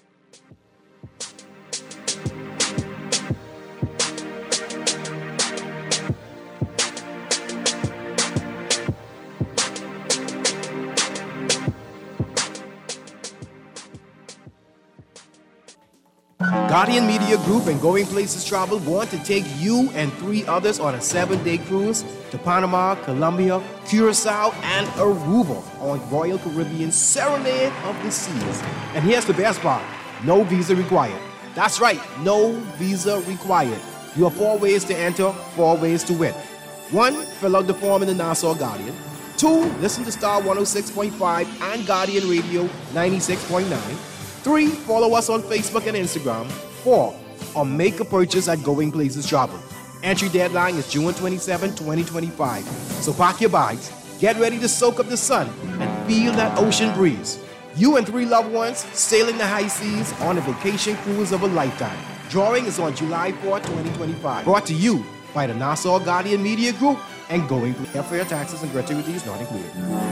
Guardian Media Group and Going Places Travel want to take you and 3 others on a 7-day cruise to Panama, Colombia, Curacao, and Aruba on Royal Caribbean Serenade of the Seas. And here's the best part, no visa required. That's right, no visa required. You have 4 ways to enter, 4 ways to win. 1, fill out the form in the Nassau Guardian. 2, listen to Star 106.5 and Guardian Radio 96.9. 3, follow us on Facebook and Instagram. 4, or make a purchase at Going Places Travel. Entry deadline is June 27, 2025. So pack your bags, get ready to soak up the sun, and feel that ocean breeze. You and 3 loved ones sailing the high seas on a vacation cruise of a lifetime. Drawing is on July 4, 2025. Brought to you by the Nassau Guardian Media Group and Going Places. Airfare, taxes, and gratuities not included.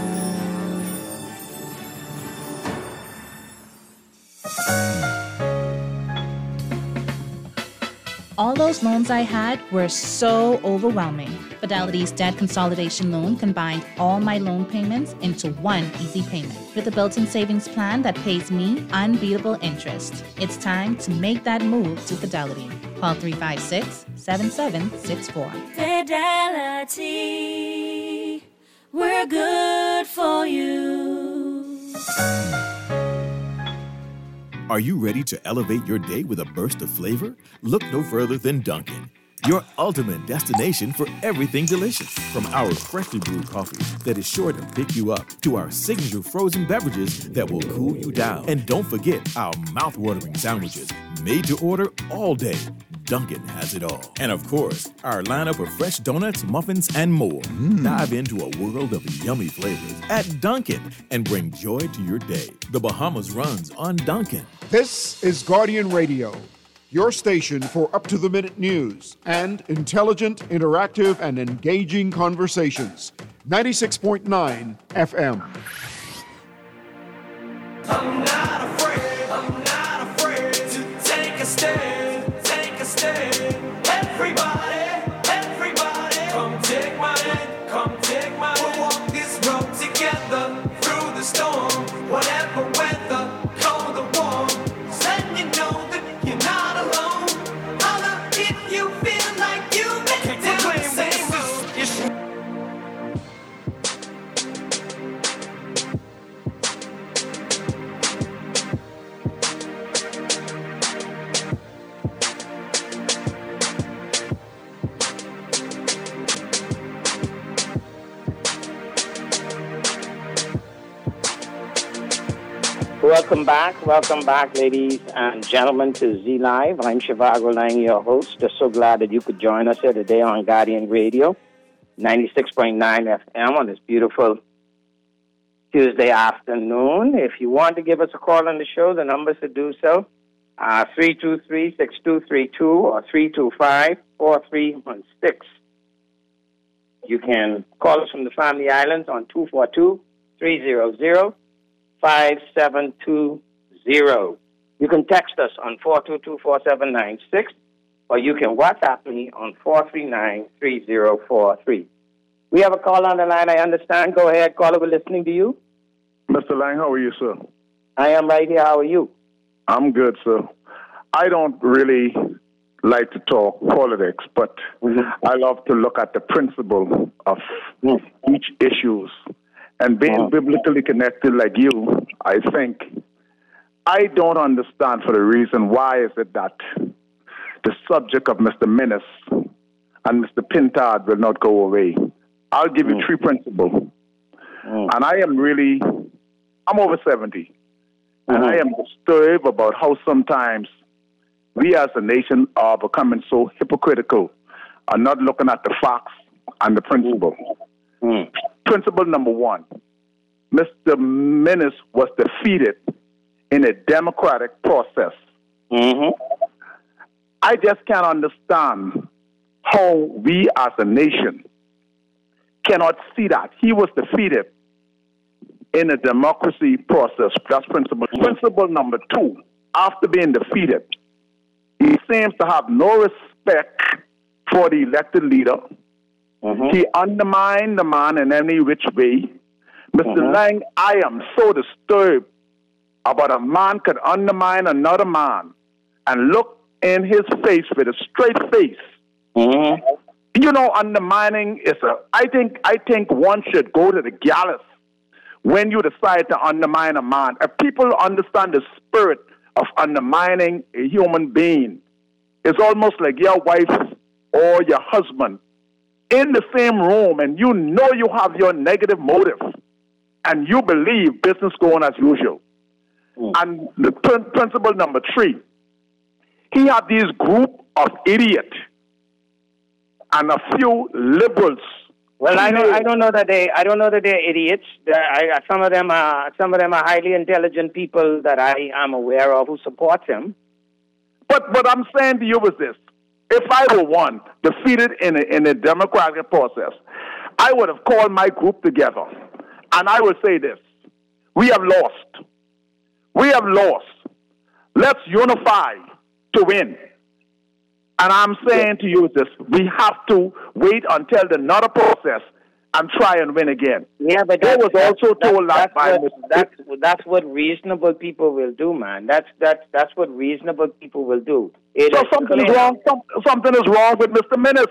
All those loans I had were so overwhelming. Fidelity's debt consolidation loan combined all my loan payments into one easy payment with a built-in savings plan that pays me unbeatable interest. It's time to make that move to Fidelity. Call 356-7764. Fidelity, we're good for you. Are you ready to elevate your day with a burst of flavor? Look no further than Dunkin', your ultimate destination for everything delicious. From our freshly brewed coffee that is sure to pick you up, to our signature frozen beverages that will cool you down. And don't forget our mouth-watering sandwiches, made to order all day. Dunkin' has it all. And of course, our lineup of fresh donuts, muffins, and more. Dive into a world of yummy flavors at Dunkin' and bring joy to your day. The Bahamas runs on Dunkin'. This is Guardian Radio, your station for up-to-the-minute news and intelligent, interactive, and engaging conversations. 96.9 FM. I'm not afraid to take a stand, Everybody, come take my hand, We'll walk this road together through the storm, whatever weather, cold or warm. Letting you know that you're not alone. Holler if you feel like you've been down the same road. Welcome back, ladies and gentlemen, to Z Live. I'm Shivago Lang, your host. Just so glad that you could join us here today on Guardian Radio, 96.9 FM on this beautiful Tuesday afternoon. If you want to give us a call on the show, the numbers to do so 323-6232 or 325-4316. You can call us from the Family Islands on 242-300-5720. You can text us on 422-4796, or you can WhatsApp me on 439-3043. We have a call on the line, I understand. Go ahead, caller, we're listening to you. Mr. Lang, how are you, sir? I am right here. How are you? I'm good, sir. I don't really like to talk politics, but I love to look at the principle of each issues. And being biblically connected like you, I think, I don't understand for the reason why is it that the subject of Mr. Minnis and Mr. Pintard will not go away. I'll give you three principles. And I'm over 70. And I am disturbed about how sometimes we as a nation are becoming so hypocritical and not looking at the facts and the principle. Principle number one, Mr. Minnis was defeated in a democratic process. I just can't understand how we as a nation cannot see that. He was defeated in a democracy process. That's principle. Principle number two, after being defeated, he seems to have no respect for the elected leader. He undermined the man in any which way. Mr. Lang, I am so disturbed about a man could undermine another man and look in his face with a straight face. You know, undermining is I think one should go to the gallows when you decide to undermine a man. If people understand the spirit of undermining a human being, it's almost like your wife or your husband in the same room, and you know you have your negative motive, and you believe business going as usual. And the principle number three, he had this group of idiots and a few liberals. Well, I don't know that they're idiots. Some of them are highly intelligent people that I am aware of who support him. But what I'm saying to you is this: if I were one defeated in a democratic process, I would have called my group together, and I would say this: we have lost. We have lost. Let's unify to win. And I'm saying to you this: we have to wait until another process and try and win again. Yeah, but that was also told that's what reasonable people will do, man. That's what reasonable people will do. Something is wrong. Something is wrong with Mr. Minnis.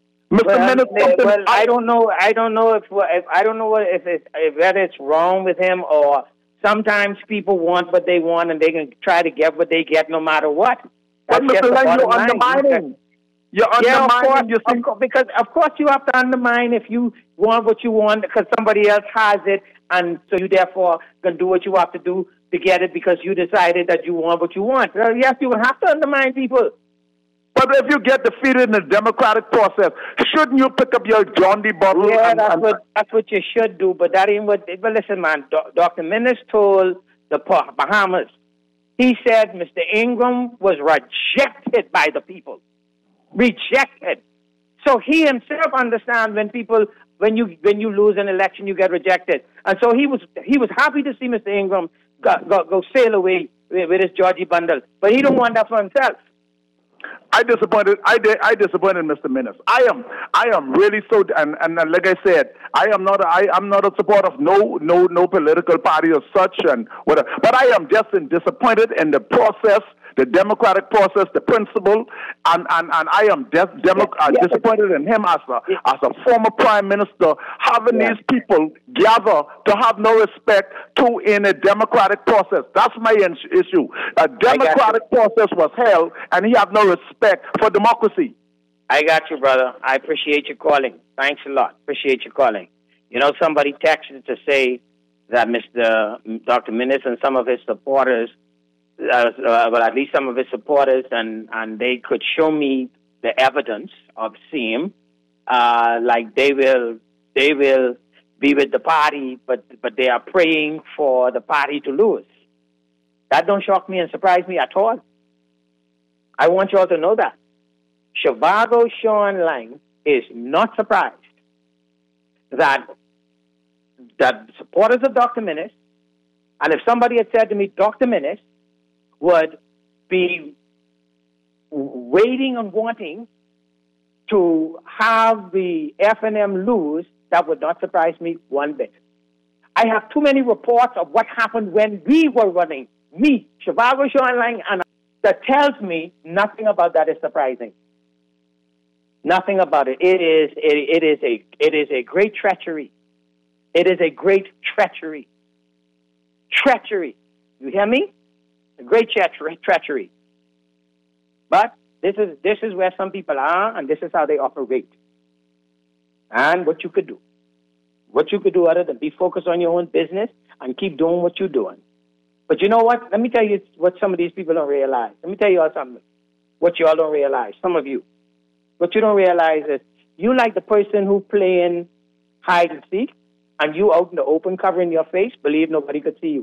I don't know. I don't know if whether it's wrong with him, or sometimes people want what they want and they can try to get what they get no matter what. But Mr. Lang, you're undermining. You're undermining. Because of course you have to undermine if you want what you want because somebody else has it, and so you therefore can do what you have to do to get it because you decided that you want what you want. Yes, you will have to undermine people. But if you get defeated in the democratic process, shouldn't you pick up your John D. bottle? Yeah, that's what you should do. But that ain't what. But listen, man, Dr. Minnis told the Bahamas. He said Mr. Ingram was rejected by the people. Rejected. So he himself understands when you lose an election, you get rejected. And so he was happy to see Mr. Ingram go sail away with his Georgie bundle. But he don't want that for himself. I disappointed Mr. Minnis. I am really so, and like I said, I'm not a supporter of no political party or such and whatever. But I am just disappointed in the process, the democratic process, the principle, and I am disappointed in him as a former prime minister, having these people gather to have no respect to in a democratic process. That's my issue. A democratic process was held, and he had no respect for democracy. I got you, brother. I appreciate you calling. Thanks a lot. Appreciate you calling. You know, somebody texted to say that Dr. Minnis and some of his supporters, well, at least some of his supporters, and they could show me the evidence of seeing, like they will be with the party, but they are praying for the party to lose. That don't shock me and surprise me at all. I want you all to know that. Zhivago Sean Lang is not surprised that supporters of Dr. Minnis, and if somebody had said to me, Dr. Minnis would be waiting and wanting to have the FNM lose, that would not surprise me one bit. I have too many reports of what happened when we were running, me, Zhivago Sean Lang, and that tells me nothing about that is surprising. Nothing about it. It is a great treachery. It is a great treachery. Treachery. You hear me? A great treachery. But this is where some people are, and this is how they operate. And what you could do. What you could do other than be focused on your own business and keep doing what you're doing. But you know what? Let me tell you what some of these people don't realize. Let me tell you all something. What you all don't realize. Some of you. What you don't realize is you like the person who playing hide and seek, and you out in the open covering your face, believe nobody could see you.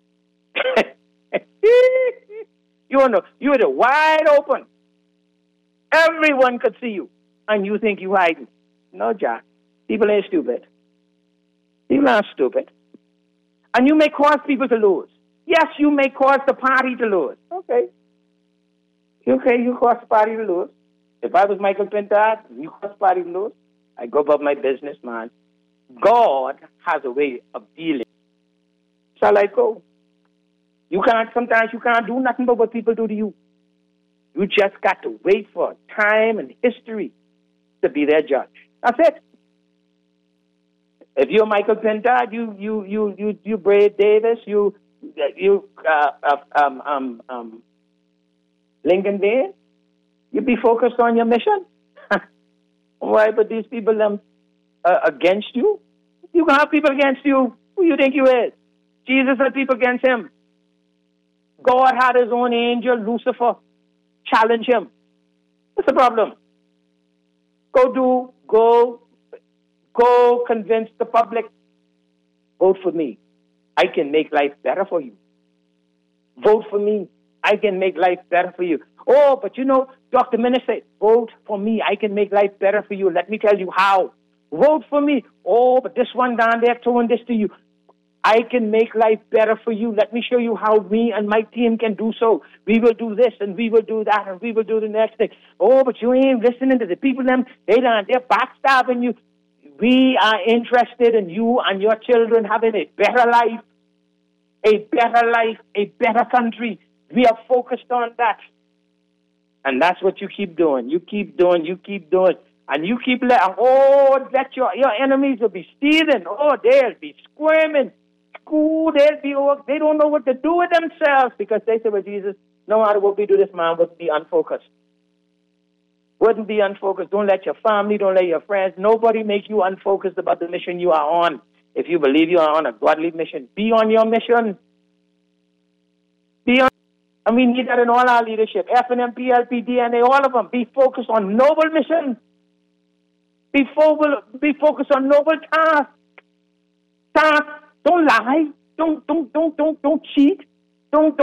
You're the wide open. Everyone could see you, and you think you hiding. No, Jack. People ain't stupid. People aren't stupid. And you may cause people to lose. Yes, you may cause the party to lose. Okay, you cause the party to lose. If I was Michael Pintard, you cause the party to lose, I go about my business, man. God has a way of dealing. So I like go. Sometimes you can't do nothing but what people do to you. You just got to wait for time and history to be their judge. That's it. If you're Michael Pintard, you Brad Davis, you Lincoln Bean, you be focused on your mission. Why? But these people against you. You can have people against you. Who you think you is? Jesus had people against him. God had his own angel, Lucifer, challenge him. What's the problem? Go convince the public. Vote for me. I can make life better for you. Vote for me. I can make life better for you. Oh, but you know, Dr. Minnis said, vote for me. I can make life better for you. Let me tell you how. Vote for me. Oh, but this one down there throwing this to you. I can make life better for you. Let me show you how me and my team can do so. We will do this and we will do that and we will do the next thing. Oh, but you ain't listening to the people. They're backstabbing you. We are interested in you and your children having a better life, a better country. We are focused on that. And that's what you keep doing. You keep doing. And you keep let your enemies will be stealing. Oh, they'll be squirming. They don't know what to do with themselves because they say, well, Jesus, no matter what we do, this man would be unfocused. Wouldn't be unfocused. Don't let your family, don't let your friends, nobody make you unfocused about the mission you are on. If you believe you are on a godly mission, be on your mission. And we need that in all our leadership. FNM, PLP, DNA, all of them. Be focused on noble mission. Be focused on noble tasks. Don't lie. Don't cheat. Don't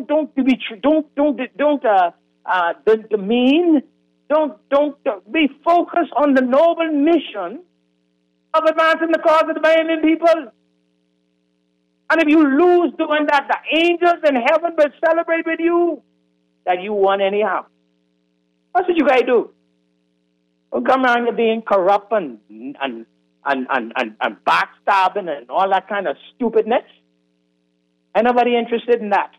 demean. Don't be focused on the noble mission of advancing the cause of the Bahamian people. And if you lose doing that, the angels in heaven will celebrate with you that you won anyhow. That's what you guys do. Don't come around here being corrupt and backstabbing and all that kind of stupidness. Ain't nobody interested in that.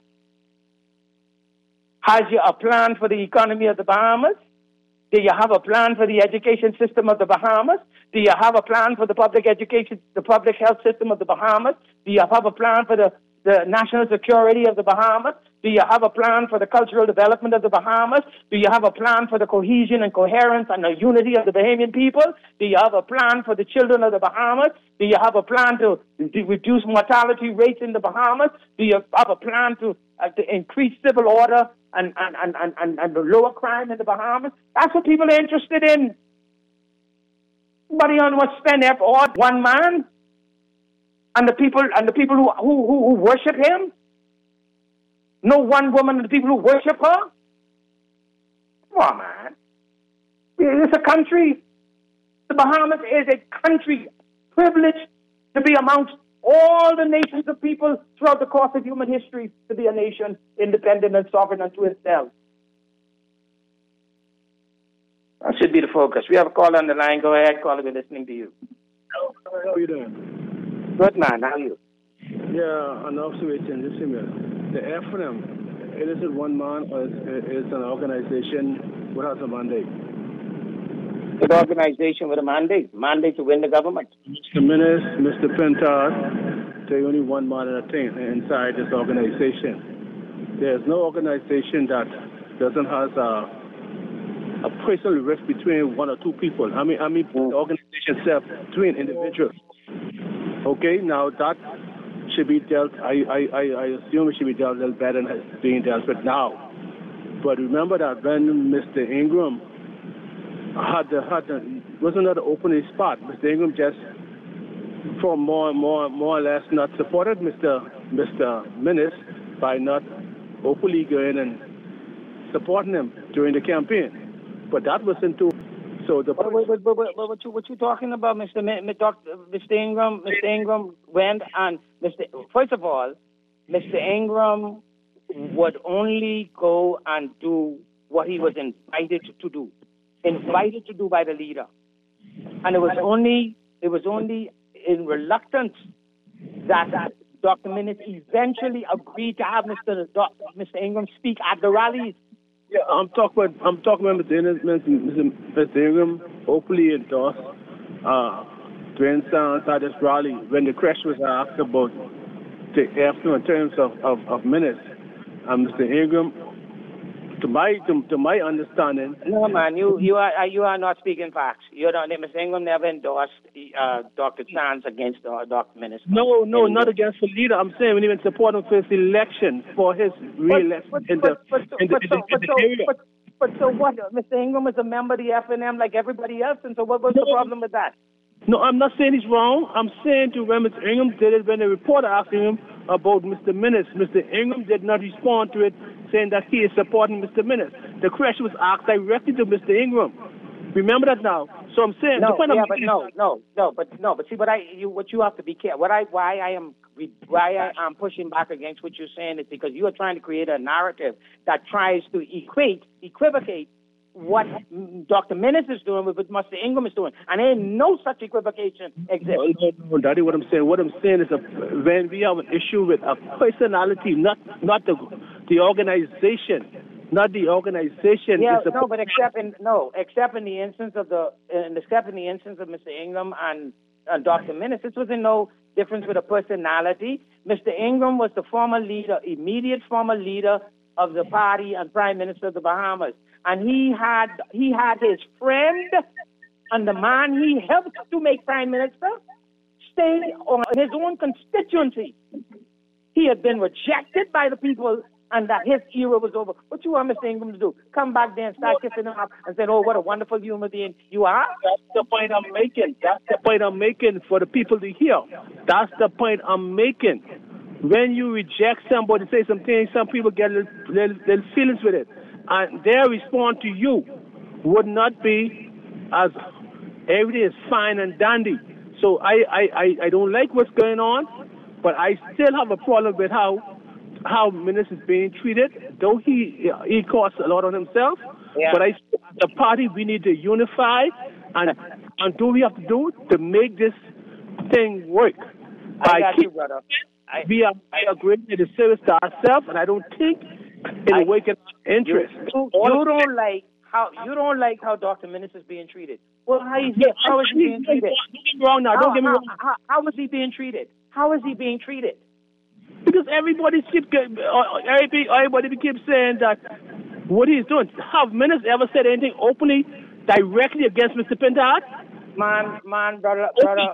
Has you a plan for the economy of the Bahamas? Do you have a plan for the education system of the Bahamas? Do you have a plan for the public education, the public health system of the Bahamas? Do you have a plan for the national security of the Bahamas? Do you have a plan for the cultural development of the Bahamas? Do you have a plan for the cohesion and coherence and the unity of the Bahamian people? Do you have a plan for the children of the Bahamas? Do you have a plan to reduce mortality rates in the Bahamas? Do you have a plan to increase civil order and lower crime in the Bahamas? That's what people are interested in. Nobody wants to spend all one man and the people who worship him. No one woman and the people who worship her. Come on, man. It's a country. The Bahamas is a country privileged to be amongst all the nations of people throughout the course of human history, to be a nation independent and sovereign unto itself. That should be the focus. We have a call on the line. Go ahead, caller. We're listening to you. How are you doing? Good, man. How are you? Yeah, an observation. Listen, the FNM, it isn't one man or it's an organization without a mandate. An organization with a mandate. Mandate to win the government. Mr. Menace, Mr. Pentard, they're only one man and a thing inside this organization. There's no organization that doesn't have a personal rift between one or two people. I mean, the organization itself between individuals. Okay, now that should be dealt. I assume it should be dealt a little better than it's being dealt with now. But remember that when Mr. Ingram was another opening spot, Mr. Ingram just for more or less not supported Mr. Menace by not openly going and supporting him during the campaign. But that was into so the. What you talking about, Mr. Ingram? Mr. Ingram went and First of all, Mr. Ingram would only go and do what he was invited to do by the leader, and it was only in reluctance that Dr. Menace eventually agreed to have Mr. Ingram speak at the rallies. Yeah, I'm talking about Mr. Ingram openly endorsed Dwayne Sons at this rally when the question was asked about the afternoon in terms of Menace. And Mr. Ingram, to my understanding, no man, you are not speaking facts. Mr. Ingram never endorsed Dr. Sons against Dr. Menace. No, not against the leader. I'm saying when he went support him for his election, for his re-election in the area. But so what? Mr. Ingram is a member of the FNM like everybody else, and so what was the problem with that? No, I'm not saying he's wrong. I'm saying to when Mr. Ingram did it, when the reporter asked him about Mr. Menace, Mr. Ingram did not respond to it, saying that he is supporting Mr. Menace. The question was asked directly to Mr. Ingram. Remember that now. So I'm saying but see what you have to be careful. Why I am pushing back against what you're saying is because you are trying to create a narrative that tries to equivocate what Dr. Menace is doing with what Mr. Ingram is doing, and there ain't no such equivocation exists. No, Daddy, what I'm saying is when we have an issue with a personality, not the organization. Not the organization. Yeah, no, but except in the instance of Mr. Ingram and Dr. Menace, this was in no difference with a personality. Mr. Ingram was the immediate former leader of the party and Prime Minister of the Bahamas, and he had his friend and the man he helped to make Prime Minister stay on his own constituency. He had been rejected by the people, and that his era was over. What you want Mr. Ingram to do? Come back there and start kissing him up and say, oh, what a wonderful human being you are? That's the point I'm making. That's the point I'm making for the people to hear. That's the point I'm making. When you reject somebody, say something, some people get little feelings with it. And their response to you would not be as everything is fine and dandy. So I don't like what's going on, but I still have a problem with how Menace is being treated, though he costs a lot on himself. Yeah. But the party, we need to unify and do what we have to do to make this thing work. I got you, brother. We are great in the service to ourselves, and I don't think it will work in our interest. You don't like how Dr. Menace is being treated. Well, how is he being treated? Don't get me wrong now. Don't get me wrong. How is he being treated? How is he being treated? Because everybody keeps saying that what he's doing. Have Menace ever said anything openly, directly against Mr. Pentard? Man, brother,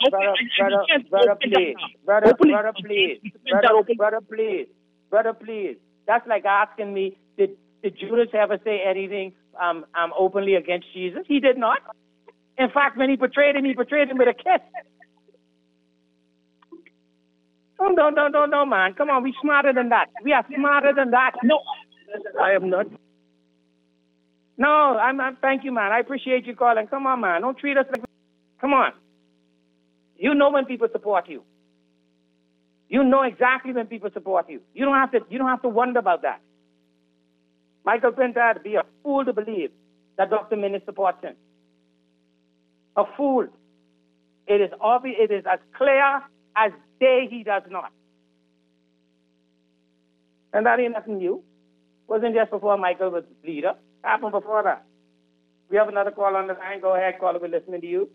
please. That's like asking me, did Judas ever say anything openly against Jesus? He did not. In fact, when he portrayed him with a kiss. No, man. Come on, we're smarter than that. We are smarter than that. No, I am not. No, thank you, man. I appreciate you calling. Come on, man. Don't treat us like... Come on. You know when people support you. You know exactly when people support you. You don't have to wonder about that. Michael Pintard would be a fool to believe that Dr. Minnis supports him. A fool. It is obvious, it is as clear as day he does not. And that ain't nothing new. Wasn't just before Michael was leader. Happened before that. We have another call on the line. Go ahead, caller. We're listening to you.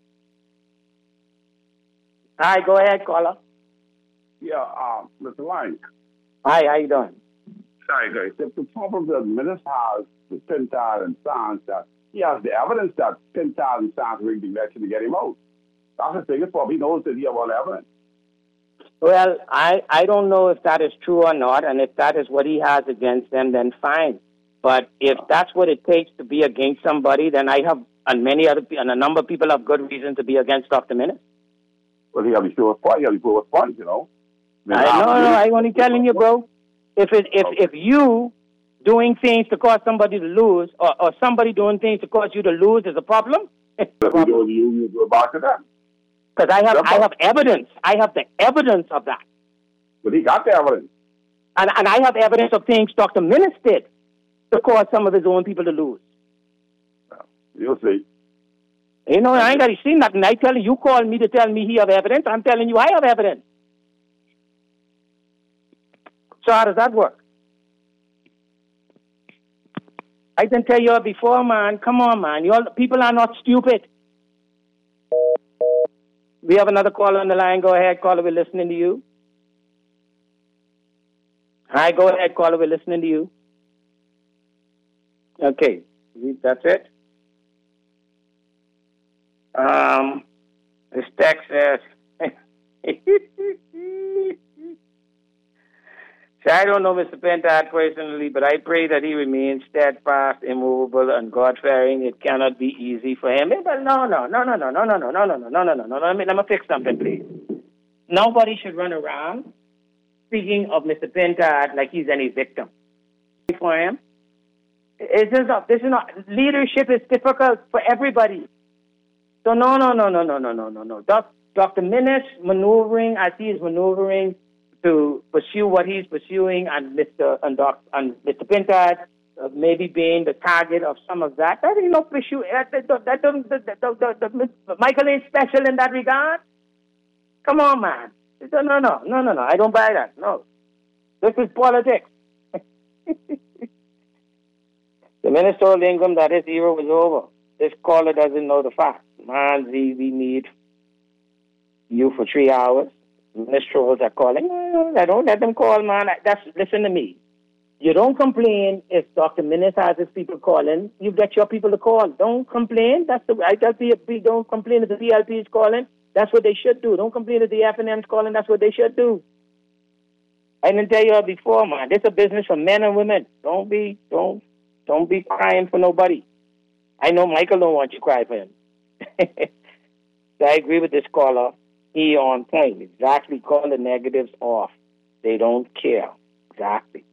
Hi, go ahead, caller. Yeah, Mr. Lang. Hi, how you doing? Sorry, guys. If the problem that Minnis has with Pintard and Sands, that he has the evidence that Pintard and Sands rigged the election to get him out. That's the biggest problem. He knows that he has all the evidence. Well, I don't know if that is true or not, and if that is what he has against them, then fine. But if that's what it takes to be against somebody, then I have, and a number of people have good reason to be against Dr. Minnis. Well, he has to show us fun. He has to show us fun, you know. I'm only telling you, bro. If you doing things to cause somebody to lose, or somebody doing things to cause you to lose is a problem, you go back to that. Because I have evidence. I have the evidence of that. But he got the evidence. And I have evidence of things Dr. Minnis did to cause some of his own people to lose. Well, you'll see. You know, I ain't got to see nothing. I tell you call me to tell me he have evidence. I'm telling you I have evidence. So how does that work? I can tell you before, man. Come on, man. People are not stupid. We have another caller on the line. Go ahead, caller. We're listening to you. Hi, go ahead, caller. We're listening to you. Okay, that's it. This text says, so I don't know Mr. Pintard personally, but I pray that he remains steadfast, immovable, and God-fearing. It cannot be easy for him. But no. Let me fix something, please. Nobody should run around speaking of Mr. Pintard like he's any victim. For him, this is not. Leadership is difficult for everybody. So no. Dr. Minnis maneuvering as he is maneuvering to pursue what he's pursuing, and Mr. Pintard maybe being the target of some of that. That ain't no issue. Michael ain't special in that regard. Come on, man. No. I don't buy that. No. This is politics. The minister told Ingram that his era was over. This caller doesn't know the fact. Man, we need you for 3 hours. Ministers are calling. I don't let them call, man. Listen to me. You don't complain if Dr. Minnis has his people calling. You get your people to call. Don't complain. I tell PFP, don't complain if the PLP is calling. That's what they should do. Don't complain if the FNM's calling. That's what they should do. I didn't tell you before, man. This is a business for men and women. Don't be crying for nobody. I know Michael don't want you to cry for him. So I agree with this caller. He on point. Exactly. Call the negatives off. They don't care. Exactly.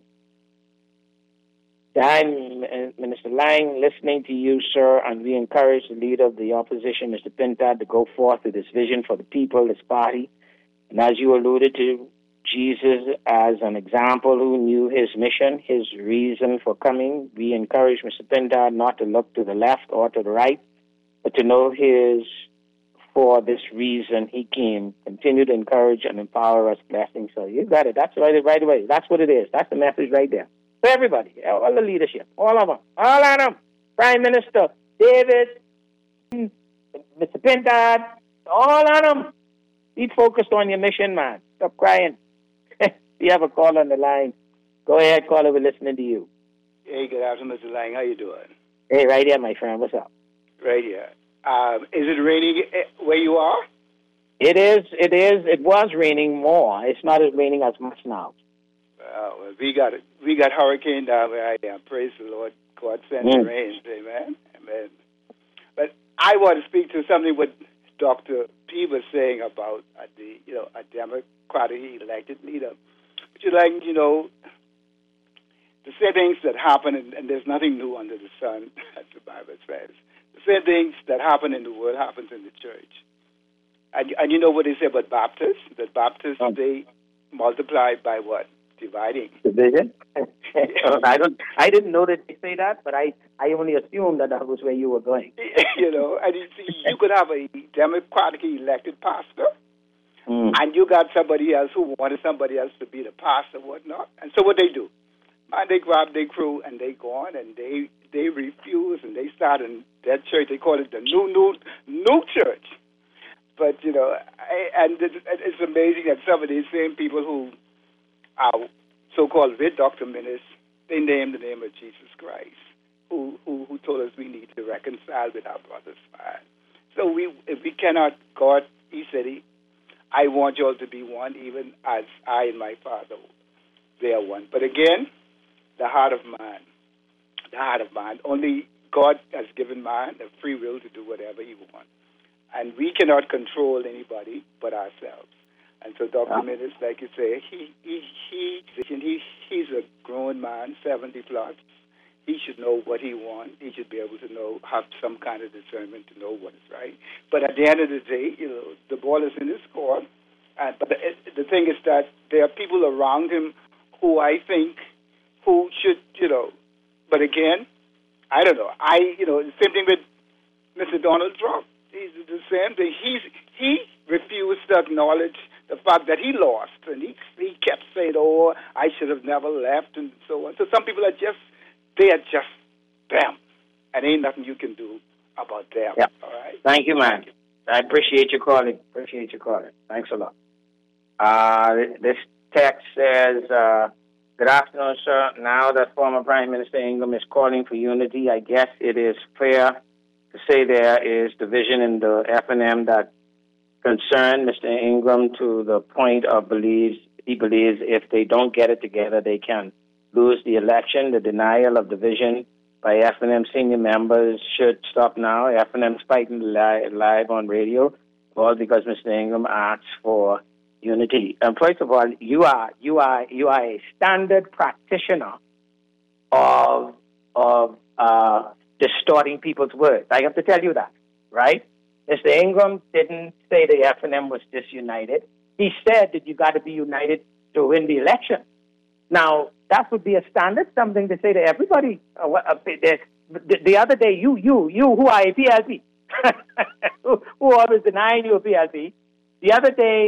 I'm Minister Lang, listening to you, sir, and we encourage the leader of the opposition, Mr. Pintard, to go forth with his vision for the people, his party. And as you alluded to, Jesus as an example who knew his mission, his reason for coming, we encourage Mr. Pintard not to look to the left or to the right, but to know for this reason he came. Continue to encourage and empower us, blessing. So you got it. That's right away. That's what it is. That's the message right there. For everybody, all the leadership, all of them. Prime Minister, David, Mr. Pintard, all of them. Be focused on your mission, man. Stop crying. You have a call on the line. Go ahead, caller. We're listening to you. Hey, good afternoon, Mr. Lang. How you doing? Hey, right here, my friend. What's up? Right here. Is it raining where you are? It is. It was raining more. It's not raining as much now. Well, we got hurricane down where I am. Praise the Lord. God send the rain. Amen. Amen. But I want to speak to something what Dr. P was saying about a democratically elected leader. But The same things that happen, and there's nothing new under the sun, as the Bible says. The same things that happen in the world happens in the church. And you know what they say about Baptists? That Baptists, they multiply by what? Dividing. Division? I didn't know that they say that, but I only assumed that was where you were going. You know, and you see, you could have a democratically elected pastor, and you got somebody else who wanted somebody else to be the pastor and whatnot. And so what they do? And they grab their crew and they go on and they refuse and they start in that church. They call it the new church. But, you know, and it's amazing that some of these same people who are so-called with Dr. Minnis, they name the name of Jesus Christ, who told us we need to reconcile with our brothers. So if we cannot, God, he said, I want you all to be one, even as I and my Father, they are one. But again, the heart of man. Only God has given man a free will to do whatever he wants. And we cannot control anybody but ourselves. And so Dr. Minnis, like you say, he's a grown man, 70 plus. He should know what he wants. He should be able to have some kind of discernment to know what is right. But at the end of the day, you know, the ball is in his court. But the thing is that there are people around him who I think who should, you know. But again, I don't know. The same thing with Mr. Donald Trump. He's the same thing. He refused to acknowledge the fact that he lost, and he kept saying, "Oh, I should have never left," and so on. So some people are just them, and ain't nothing you can do about them. Yeah. All right. Thank you, man. I appreciate you calling. Thanks a lot. This text says, "Good afternoon, sir. Now that former Prime Minister Ingram is calling for unity, I guess it is fair to say there is division in the FNM that concern Mr. Ingram to the point of he believes if they don't get it together, they can lose the election. The denial of division by FNM senior members should stop now. FNM's fighting live on radio, all because Mr. Ingram asked for unity. And first of all, you are a standard practitioner of distorting people's words. I have to tell you that, right? Mr. Ingram didn't say the FNM was disunited. He said that you got to be united to win the election. Now, that would be a standard, something to say to everybody. The other day, you who are a PLP, who always denying you a PLP. The other day,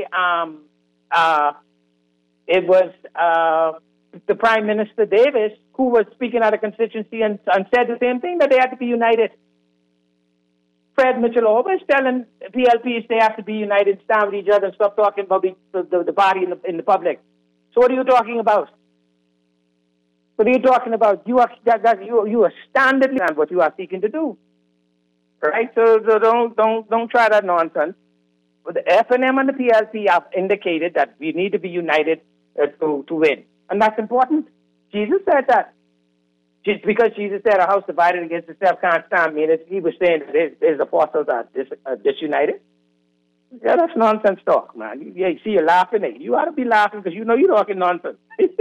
it was the Prime Minister Davis who was speaking at a constituency and said the same thing, that they had to be united. Fred Mitchell always telling PLPs they have to be united, stand with each other, and stop talking about the party in the public. So what are you talking about? What are you talking about? You are standardly what you are seeking to do, right? So don't try that nonsense. But the FNM and the PLP have indicated that we need to be united to win, and that's important. Jesus said that. Just because Jesus said a house divided against itself can't stand, he was saying that his apostles are disunited. Yeah, that's nonsense talk, man. You see, you're laughing at you. ought to be laughing because you know you're talking nonsense.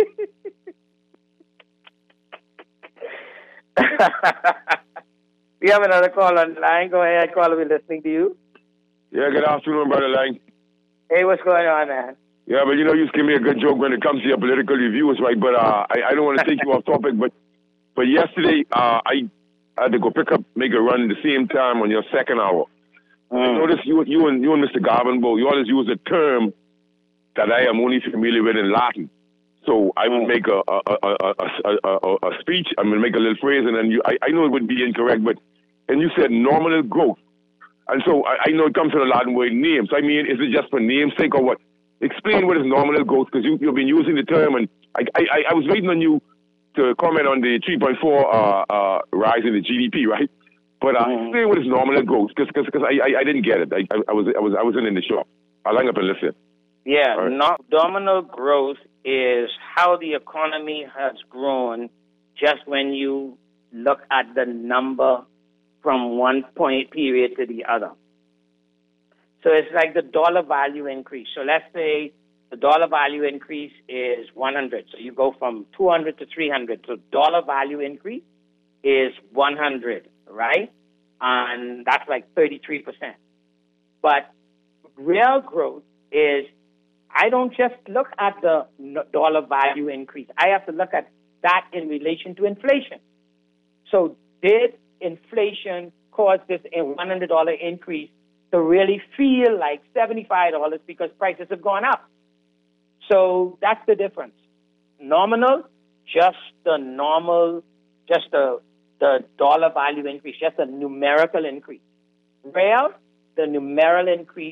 We have another call on the line. Go ahead, caller. We're listening to you. Yeah, good afternoon, Brother Lang. Hey, what's going on, man? Yeah, but you give me a good joke when it comes to your political reviews, right? But I don't want to take you off topic, but yesterday I had to go make a run at the same time on your second hour. I noticed you and Mr. Garvinbo, you always use a term that I am only familiar with in Latin. So I would make a speech. I'm going to make a little phrase, and then I know it would be incorrect, and you said nominal growth. And so I know it comes from the Latin word name. So I mean, is it just for namesake or what? Explain what is nominal growth, because you've been using the term, and I was waiting on you to comment on the 3.4 rise in the GDP, right? But explain what is nominal growth, because I didn't get it. I wasn't in the shop. I'll hang up and listen. Yeah, right. Nominal growth is how the economy has grown just when you look at the number from one point period to the other. So it's like the dollar value increase. So let's say the dollar value increase is 100. So you go from 200 to 300. So dollar value increase is 100, right? And that's like 33%. But real growth is, I don't just look at the dollar value increase. I have to look at that in relation to inflation. So did inflation cause this $100 increase to really feel like $75 because prices have gone up? So that's the difference. Nominal, just the dollar value increase, just a numerical increase. Real, the numerical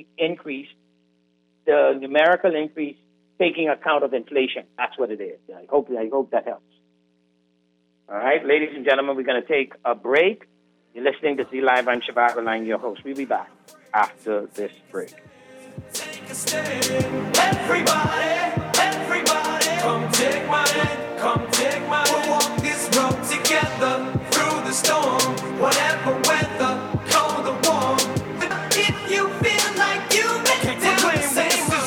increase taking account of inflation. That's what it is. I hope that helps. All right, ladies and gentlemen, we're going to take a break. You're listening to Z Live. I'm Shivago Lang, your host. We'll be back after this break. Take a stand. Everybody, come take my hand, come take my hand. We'll walk this road together through the storm, whatever weather, cold or warm. If you feel like you've been down the same road.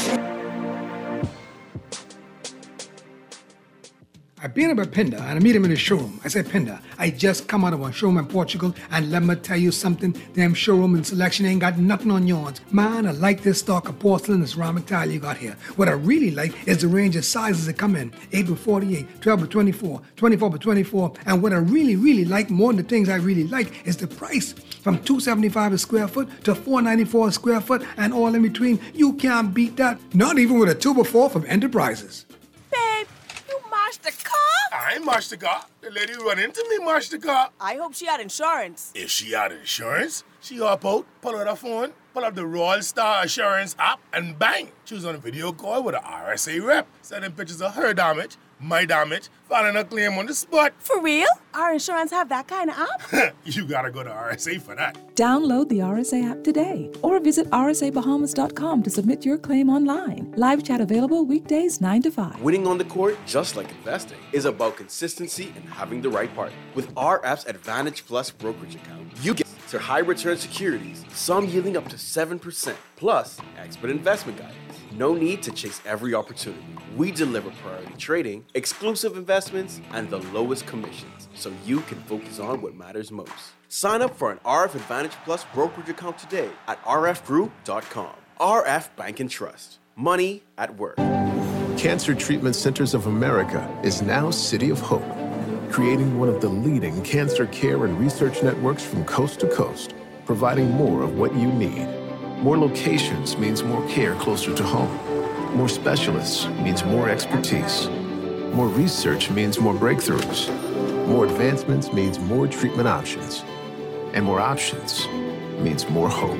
I beat up at Pinda and I meet him in his showroom. I said, Pinda, I just come out of a showroom in Portugal and let me tell you something, damn showroom and selection ain't got nothing on yours. Man, I like this stock of porcelain and ceramic tile you got here. What I really like is the range of sizes that come in, 8 by 48, 12 by 24, 24 by 24, and what I really like more than the things I really like is the price. From $275 a square foot to $494 a square foot and all in between. You can't beat that, not even with a 2x4 from Enterprises. Babe, you mashed the car? I ain't mashed the car. The lady who run into me mashed the car. I hope she had insurance. If she had insurance, she hop out, pull out her phone, pull up the Royal Star Assurance app, and bang! She was on a video call with an RSA rep, sending pictures of her damage, my damage, filing a claim on the spot. For real? Our insurance have that kind of app? You gotta go to RSA for that. Download the RSA app today or visit rsabahamas.com to submit your claim online. Live chat available weekdays 9 to 5. Winning on the court, just like investing, is about consistency and having the right partner. With our app's Advantage Plus brokerage account, you get to high return securities, some yielding up to 7%, plus expert investment guidance. No need to chase every opportunity. We deliver priority trading, exclusive investments, and the lowest commissions, so you can focus on what matters most. Sign up for an RF Advantage Plus brokerage account today at rfgroup.com. RF Bank and Trust. Money at work. Cancer Treatment Centers of America is now City of Hope, creating one of the leading cancer care and research networks from coast to coast, providing more of what you need. More locations means more care closer to home. More specialists means more expertise. More research means more breakthroughs. More advancements means more treatment options. And more options means more hope.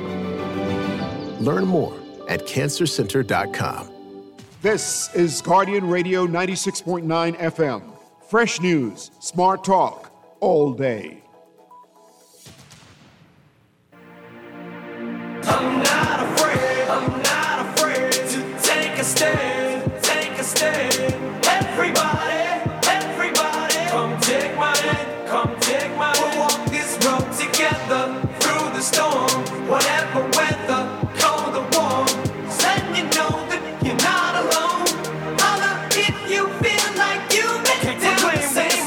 Learn more at cancercenter.com. This is Guardian Radio 96.9 FM. Fresh news, smart talk, all day. I'm not afraid to take a stand, everybody, come take my hand, we'll walk this road together through the storm, whatever weather, cold or warm, letting you know that you're not alone, holler if you feel like you've been down the same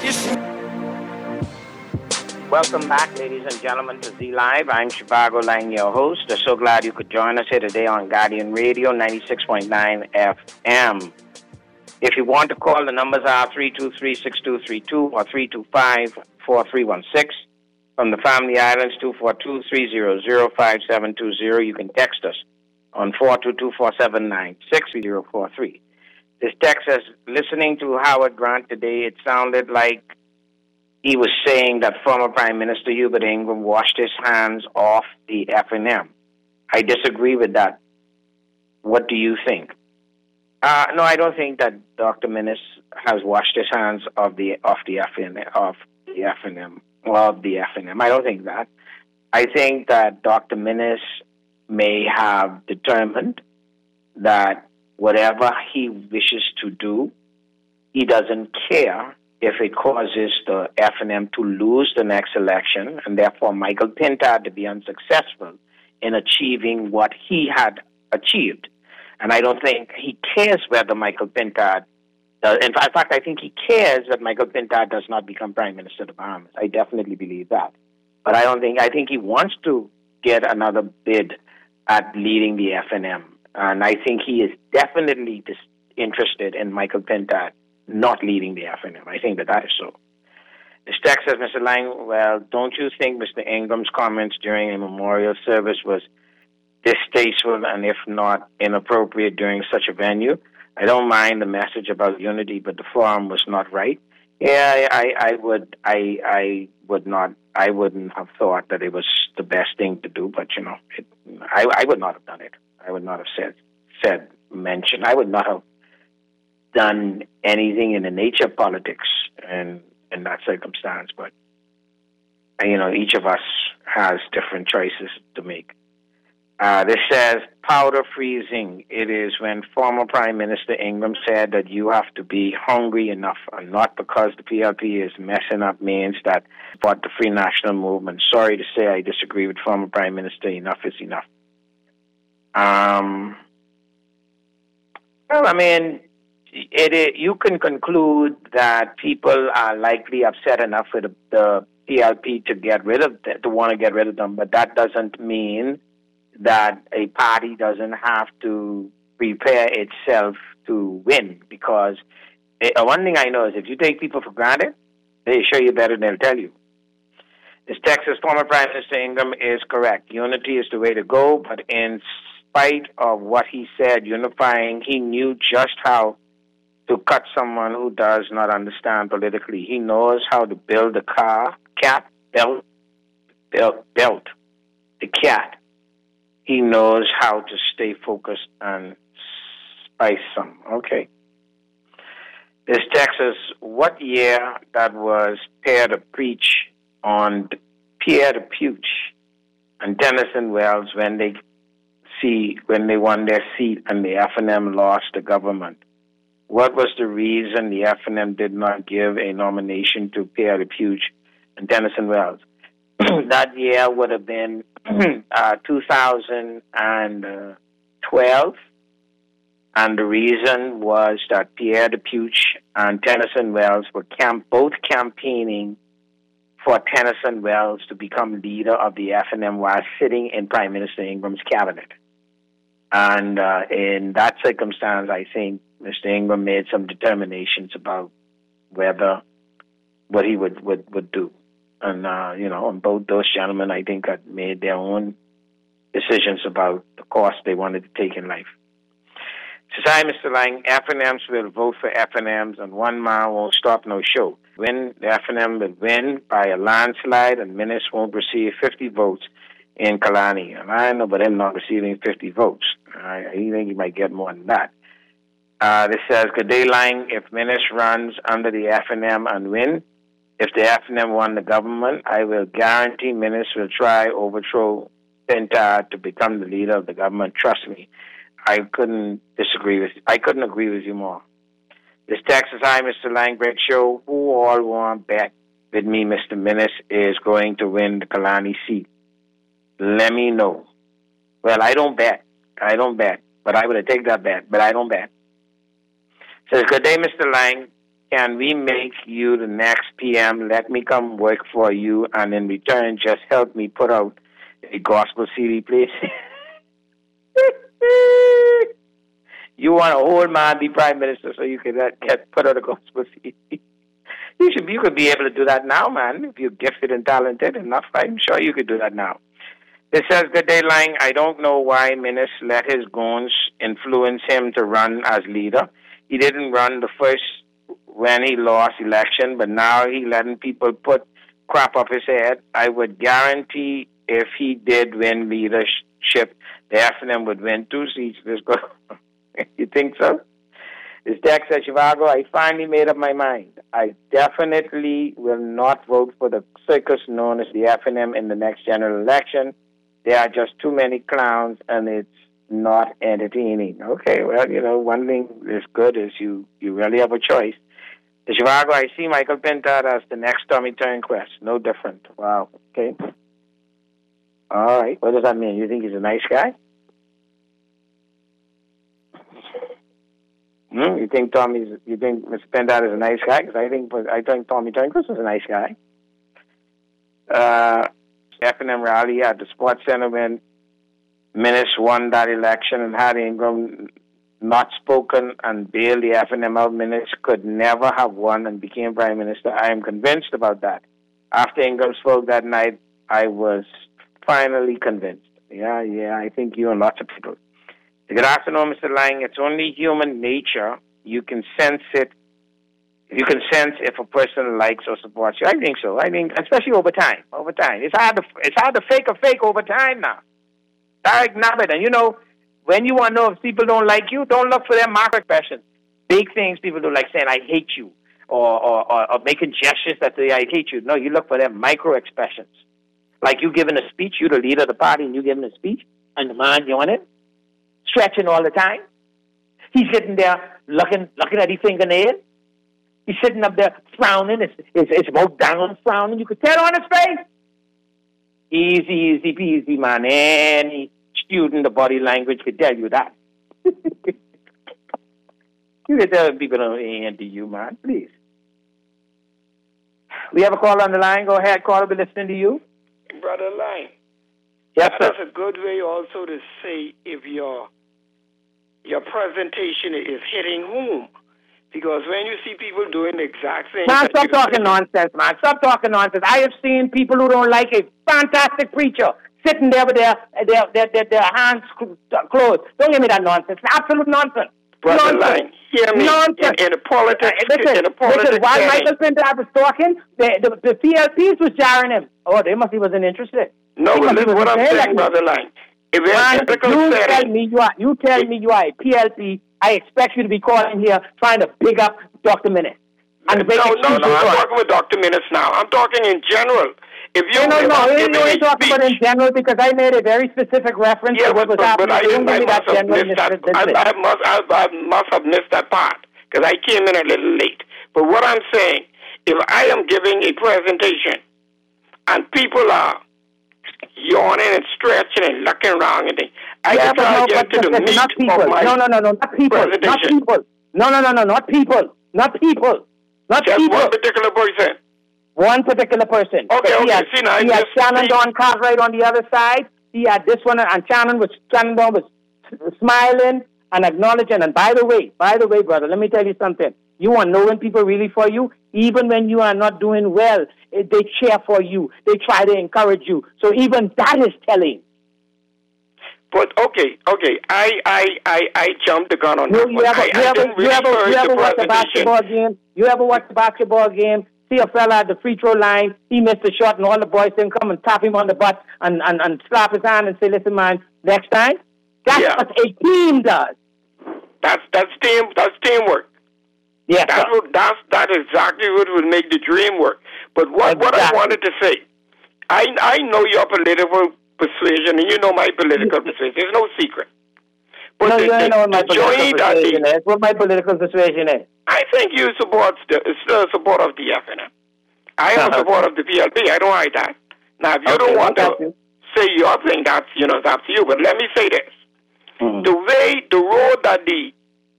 road. Welcome back, ladies and gentlemen, to Z Live. I'm Shivago Lang, your host. I'm so glad you could join us here today on Guardian Radio 96.9 FM. If you want to call, the numbers are 323-6232 or 325-4316. From the Family Islands, 242-300-5720. You can text us on 422-4796-043. This text says, listening to Howard Grant today, it sounded like he was saying that former Prime Minister Hubert Ingram washed his hands off the FNM. I disagree with that. What do you think? No, I don't think that Dr. Minnis has washed his hands of the FNM. I don't think that. I think that Dr. Minnis may have determined that whatever he wishes to do, he doesn't care if it causes the FNM to lose the next election, and therefore Michael Pinta to be unsuccessful in achieving what he had achieved. And I don't think he cares whether Michael Pintard in fact, I think he cares that Michael Pintard does not become Prime Minister of the Bahamas. I definitely believe that. But I think he wants to get another bid at leading the FNM. And I think he is definitely interested in Michael Pintard not leading the FNM. I think that is so. This text says, Mr. Lang, well, don't you think Mr. Ingram's comments during a memorial service was distasteful and, if not, inappropriate during such a venue? I don't mind the message about unity, but the forum was not right. Yeah, I wouldn't have thought that it was the best thing to do, but I would not have done it. I would not have mentioned. I would not have done anything in the nature of politics in that circumstance. But each of us has different choices to make. This says powder freezing. It is when former Prime Minister Ingram said that you have to be hungry enough, and not because the PLP is messing up means that support the Free National Movement. Sorry to say I disagree with former Prime Minister. Enough is enough. Well, I mean, you can conclude that people are likely upset enough with the PLP to want to get rid of them, but that doesn't mean that a party doesn't have to prepare itself to win, because one thing I know is if you take people for granted, they show you better than they'll tell you. This Texas former Prime Minister Ingram is correct. Unity is the way to go, but in spite of what he said, unifying, he knew just how to cut someone who does not understand politically. He knows how to build the belt the cat. He knows how to stay focused and spice some. Okay. This text says, what year that was Pierre de Puech and Tennyson Wells when they won their seat and the FNM lost the government? What was the reason the FNM did not give a nomination to Pierre de Puech and Tennyson Wells? That year would have been 2012, and the reason was that Pierre de Puech and Tennyson Wells were both campaigning for Tennyson Wells to become leader of the FNM while sitting in Prime Minister Ingram's cabinet. And in that circumstance, I think Mr. Ingram made some determinations about what he would do. And, and both those gentlemen, I think, had made their own decisions about the course they wanted to take in life. Says, hi, Mr. Lang, FNMs will vote for FNMs, and one man won't stop no show. The FNM will win by a landslide, and Minnis won't receive 50 votes in Kalani. And I know about him not receiving 50 votes. I think he might get more than that. This says, good day, Lang, if Minnis runs under the FNM and win, if the FNM won the government, I will guarantee Minnis will try overthrow Pintard to become the leader of the government. Trust me, I couldn't agree with you more. This text is, hi, Mr. Lang, great show. Who all want bet with me Mr. Minnis is going to win the Kalani seat? Let me know. Well, I don't bet, but I would take that bet, but I don't bet. Says, good day, Mr. Lang. Can we make you the next PM? Let me come work for you, and in return, just help me put out a gospel CD, please. You want a whole man be Prime Minister so you can put out a gospel CD? You could be able to do that now, man. If you're gifted and talented enough, I'm sure you could do that now. It says, good day, Lang. I don't know why Minnis let his goons influence him to run as leader. He didn't run the first when he lost election, but now he letting people put crap up his head. I would guarantee if he did win leadership, the FNM would win 2 seats. You think so? This text says, Chivago, I finally made up my mind. I definitely will not vote for the circus known as the FNM in the next general election. There are just too many clowns, and it's not entertaining. Okay, well, one thing is good is you really have a choice. The Chivago, I see Michael Pintard as the next Tommy Turnquest. No different. Wow. Okay. All right. What does that mean? You think he's a nice guy? You think Mr. Pindar is a nice guy? Because I think Tommy Turnquist is a nice guy. F&M rally at the Sports Center when Minnis won that election and had Ingram not spoken and bailed the F&M out, Minnis could never have won and became Prime Minister. I am convinced about that. After Ingram spoke that night, I was finally convinced. Yeah, I think you and lots of people. Good afternoon, Mr. Lang. It's only human nature. You can sense it. You can sense if a person likes or supports you. I think so. I think, especially over time. Over time, it's hard to fake a fake over time now. Direct it. And you know, when you want to know if people don't like you, don't look for their macro expressions. Big things people do, like saying "I hate you" or making gestures that say "I hate you." No, you look for their micro expressions. Like you giving a speech, you the leader of the party, and you giving a speech, and the man doing it, stretching all the time. He's sitting there looking at his fingernail. He's sitting up there frowning. It's about down frowning. You could tell on his face. Easy peasy, man. Any student of body language could tell you that. You can tell people don't into you, man. Please. We have a call on the line. Go ahead, caller. We're listening to you. Brother Lang. Yes, sir. That's a good way also to say if your presentation is hitting home. Because when you see people doing the exact same... Man, stop talking nonsense, man. Stop talking nonsense. I have seen people who don't like a fantastic preacher sitting there with their hands closed. Don't give me that nonsense. Absolute nonsense. Brother Lang, hear me. Nonsense. In the politics... Listen, while Michael Pindar was talking, the PLPs was jarring him. Oh, they must he wasn't interested. No, but listen what I'm saying, Brother Lang. If you tell me you are a PLP, I expect you to be calling here trying to big up Dr. Minnis. No, I'm talking with Dr. Minnis now. I'm talking in general. If you No, you ain't talking about in general because I made a very specific reference to what was happening. But I must have missed that part because I came in a little late. But what I'm saying, if I am giving a presentation and people are yawning and stretching and looking around and things, I can try to get to the meat of my not people. Just one particular person. One particular person. Okay. He had Shannon Dawn Cartwright on the other side. He had this one, and Shannon Dawn was smiling and acknowledging. And by the way, brother, let me tell you something. You want to know when people really for you? Even when you are not doing well, they cheer for you. They try to encourage you. So even that is telling. But okay, I jumped the gun on that one. You ever watch a basketball game? You ever watch a basketball game? See a fella at the free throw line, he missed a shot, and all the boys then come and tap him on the butt and slap his hand and say, "Listen, man, next time." That's what a team does. That's teamwork. Yeah, that's exactly what would make the dream work. But what I wanted to say, I know your political persuasion, and you know my political persuasion. There's no secret. But no, you know what my political persuasion is. What my political persuasion is. I think you support still support of the FNM. I am a support of the PLP. I don't hide that. Now, if you don't want to say your thing, that's it's up to you. But let me say this: the road that the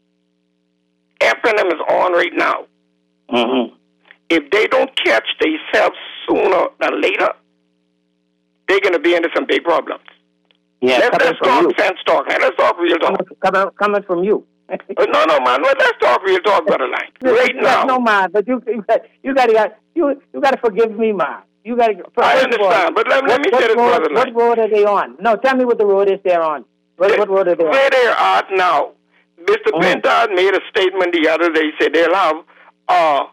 FNM is on right now, if they don't catch themselves sooner than later, they're going to be into some big problems. Yeah, let's talk sense talk. Let's talk real talk. Coming from you. No, man. Let's talk real talk, brother. Like right now. No, man. But you got to forgive me, man. You got to. I understand, but let me say this, brother. What road are they on? No, tell me what the road is they're on. What road are they on? Where they're at now, Mr. Pindar made a statement the other day. Said they'll have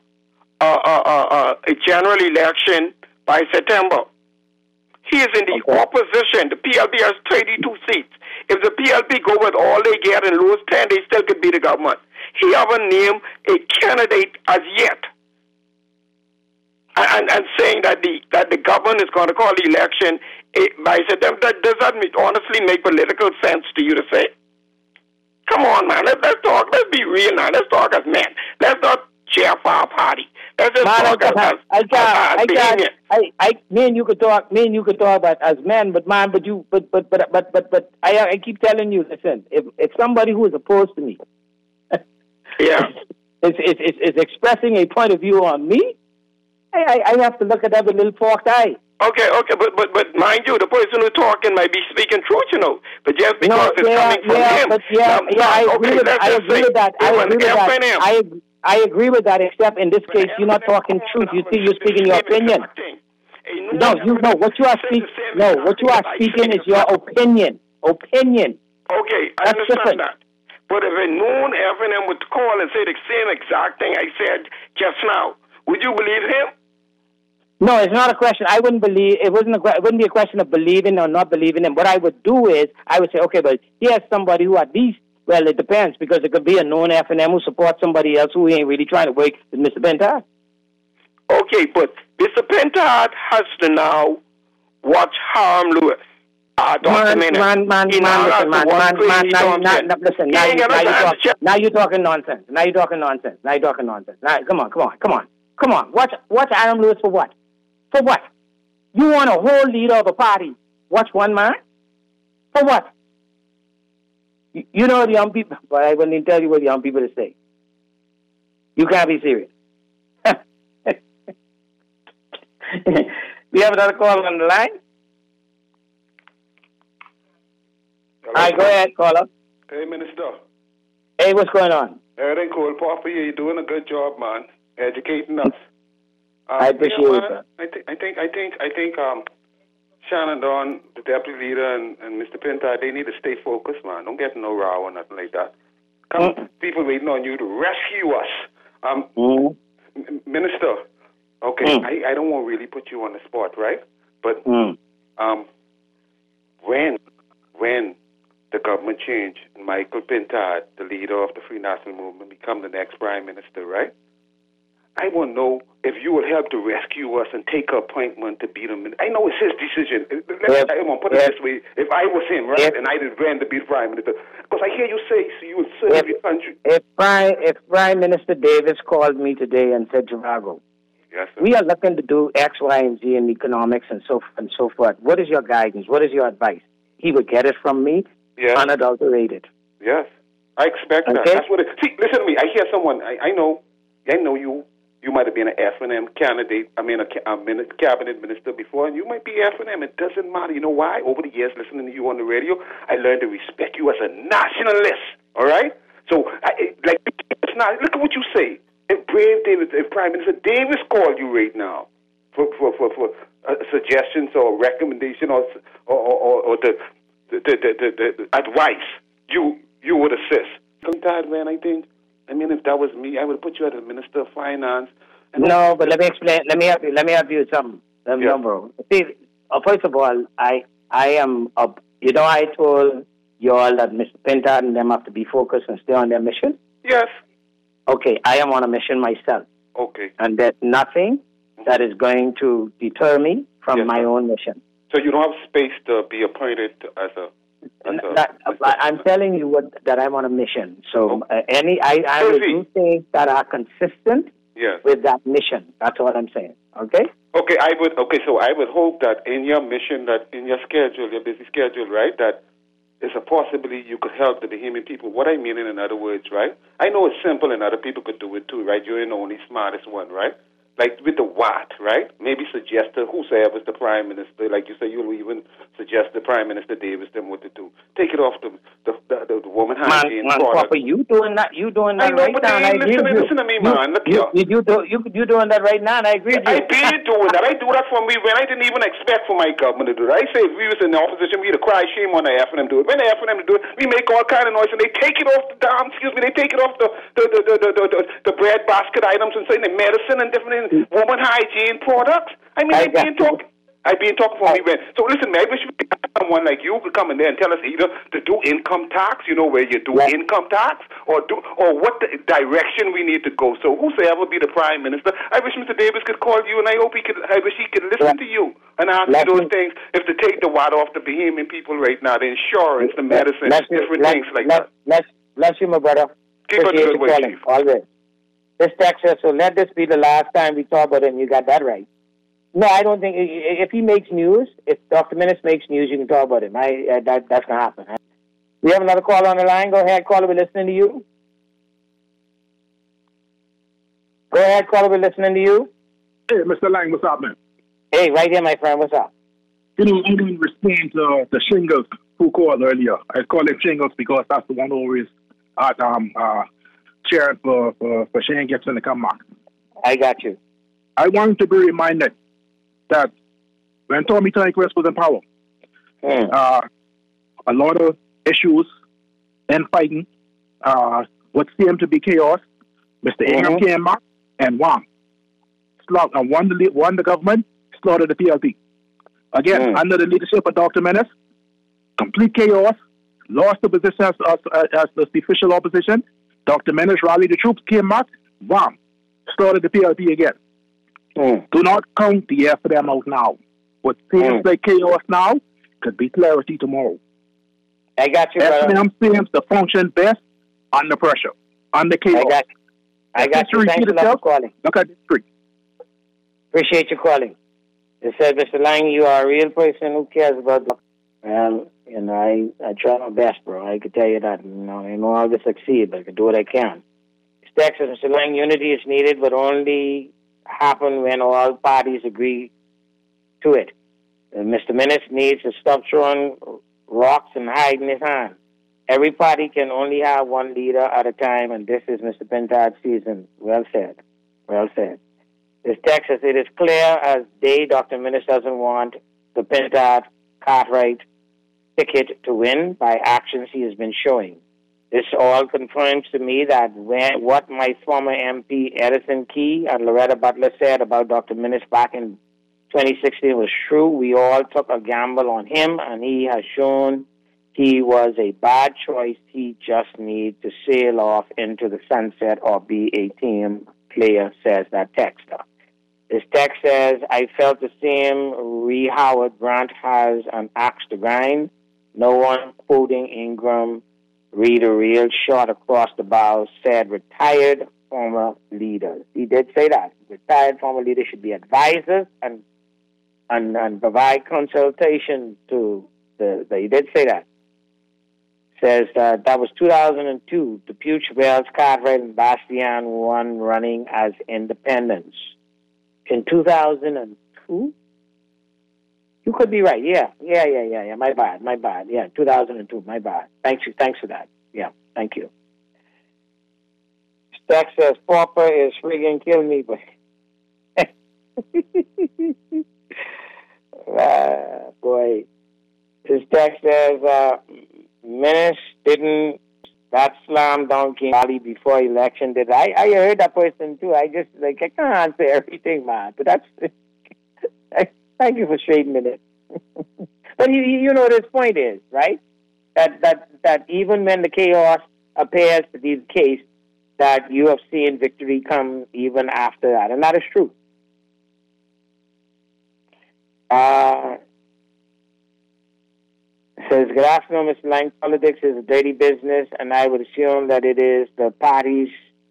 a general election by September. He is in the opposition. The PLP has 32 seats. If the PLP go with all they get and lose 10, they still could be the government. He haven't named a candidate as yet. And saying that the government is going to call the election by September, does that honestly make political sense to you to say? Come on, man. Let's talk. Let's be real now. Let's talk as men. Let's not cheer for our party. Let's just talk as me and you could talk about as men, but I keep telling you, listen, if somebody who is opposed to me is expressing a point of view on me, I have to look at that with a little forked eye. Okay, but mind you, the person who's talking might be speaking truth, you know. But just because it's coming from him. I agree with that. I agree with that, except in this case, you're not talking truth. You're speaking your opinion. No, what you are speaking is your opinion. Opinion. Okay, I understand that. But if a known FNM would call and say the same exact thing I said just now, would you believe him? No, it's not a question. I wouldn't believe. It wouldn't be a question of believing or not believing him. What I would do is I would say, okay, but here's somebody who at least, well, it depends, because it could be a known FNM who supports somebody else who ain't really trying to work with Mr. Pentard. Okay, but Mr. Pentard has to now watch Harm Lewis. Listen, now you're talking nonsense. Now, come on. Watch Adam Lewis for what? For what? You want a whole leader of a party watch one man? For what? You know the young people, but I wouldn't tell you what the young people to say. You can't be serious. We have another call on the line? Hello. All right, go ahead, caller. Hey, Minister. Hey, what's going on? Everything cool, Papa. You're doing a good job, man. Educating us. I appreciate it. I think Shannon Dawn, the deputy leader, and Mr. Pentard, they need to stay focused, man. Don't get no row or nothing like that. People waiting on you to rescue us. Minister, okay, I don't want to really put you on the spot, right? But when the government change and Michael Pentard, the leader of the Free National Movement, become the next prime minister, right? I want to know if you would help to rescue us and take an appointment to beat him. I know it's his decision. I'm going to put it this way. If I was him, right, and I did ran to be the prime minister, because I hear you say so you would serve your country. If Prime Minister Davis called me today and said, Gerardo, yes, we are looking to do X, Y, and Z in economics and so forth. What is your guidance? What is your advice? He would get it from me, unadulterated. Yes, I expect that. That's what it. See, listen to me. I hear someone. I know you. You might have been an FNM candidate. I mean, a cabinet minister before, and you might be FNM. It doesn't matter. You know why? Over the years, listening to you on the radio, I learned to respect you as a nationalist. All right. So, it's not. Look at what you say. If Prime Minister Davis called you right now for suggestions or recommendation or the advice, you would assist. Sometimes, man, I think. I mean, if that was me, I would put you as a Minister of Finance. No, but let me explain. Let me help you with something. No, bro. See, first of all, I am up. You know, I told you all that Mr. Pentard and them have to be focused and stay on their mission. Yes. Okay, I am on a mission myself. Okay. And there's nothing that is going to deter me from my own mission. So you don't have space to be appointed as a. I'm telling you that I'm on a mission. So I will do things that are consistent with that mission. That's what I'm saying. Okay. Okay. So I would hope that in your mission, that in your schedule, your busy schedule, right, that is a possibility you could help the Bahamian people. What I mean, in other words, right? I know it's simple, and other people could do it too, right? You're the only smartest one, right? Like with the what, right? Maybe suggest to whosoever's the prime minister, like you say, you'll even suggest the Prime Minister Davis them what to do. Take it off the woman hygiene product. Papa, you doing that right now, and I agree with you. Listen to me, man. Look here. You doing that right now, and I agree with you. I been doing that. I do that for me when I didn't even expect for my government to do it. I say if we was in the opposition, we'd cry shame on the FNM do it. When the FNM do it, we make all kind of noise, and they take it off they take it off the bread basket items and say the medicine and different woman hygiene products. I mean, I've been talking for me. So listen, man, I wish we could have someone like you could come in there and tell us either to do income tax, you know, where you do income tax, or what the direction we need to go. So whosoever be the Prime Minister, I wish Mr. Davis could call you, and I wish he could listen to you and ask you those things. If to take the water off the Bahamian people right now, the insurance, the medicine, different things like that. Bless you, my brother. Keep up the good way, Chief. Always. This Texas, so let this be the last time we talk about it, and you got that right. No, I don't think, if he makes news, if Dr. Minnis makes news, you can talk about him. That's going to happen. We have another call on the line. Go ahead, caller, we're listening to you. Go ahead, caller. We're listening to you. Hey, Mr. Lang, what's up, man? Hey, right here, my friend. What's up? You know, I'm going to respond to the Shingles who called earlier. I call him Shingles because that's the one who always cheering for Shane Gibson to come back. I got you. I want to be reminded that when Tommy Turnquist was in power, a lot of issues and fighting what seemed to be chaos. Mr. Ingham came back and won the government, slaughtered the PLP. Again, under the leadership of Dr. Menace, complete chaos, lost the position as the official opposition. Dr. Menace rallied the troops, came back, slaughtered the PLP again. Do not count the air for them out now. What seems like chaos now could be clarity tomorrow. I got you, brother. FNM seems to function best under pressure, under chaos. I got you. Thanks a lot for calling. Look at this street. Appreciate you calling. They said, Mr. Lang, you are a real person who cares about the... Well, you know, I try my best, bro. I can tell you that. You know, I know I'll succeed, but I can do what I can. It's Texas, Mr. Lang, unity is needed, but only happen when all parties agree to it. Mr. Menace needs to stop throwing rocks and hiding his hand. Every party can only have one leader at a time, and this is Mr. Pintard's season. Well said. Well said. This Texas, it is clear as day Dr. Menace doesn't want the Pintard Cartwright ticket to win by actions he has been showing. This all confirms to me that what my former MP Edison Key and Loretta Butler said about Dr. Menace back in 2016 was true. We all took a gamble on him, and he has shown he was a bad choice. He just needs to sail off into the sunset or be a team player, says that texter. This text says, I felt the same. Ree Howard Grant has an axe to grind. No one quoting Ingram, read a real shot across the bow, said retired former leaders. He did say that. Retired former leaders should be advisors and provide consultation to he did say that. Says that was 2002. DePuch, Wells, Cartwright, and Bastian won running as independents. In 2002? You could be right. Yeah. My bad. Yeah, 2002. My bad. Thanks for that. Yeah, thank you. Stack says, Pauper is friggin' killing me, but... boy. This text says, Menace didn't that slam donkey rally before election. Did I heard that person too. I can't answer everything, man. But that's thank you for straightening it. But you know what his point is, right? That even when the chaos appears to be the case, that you have seen victory come even after that, and that is true. Says, good afternoon, Mr. Lang. Politics is a dirty business, and I would assume that it is the parties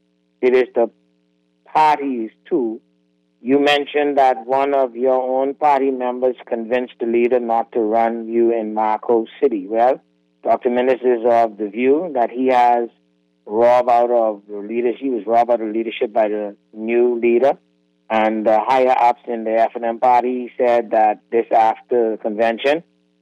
too. You mentioned that one of your own party members convinced the leader not to run you in Marco City. Well, Dr. Menace is of the view that he has robbed out of the leadership. He was robbed out of leadership by the new leader. And the higher ups in the FNM party said that this after the convention,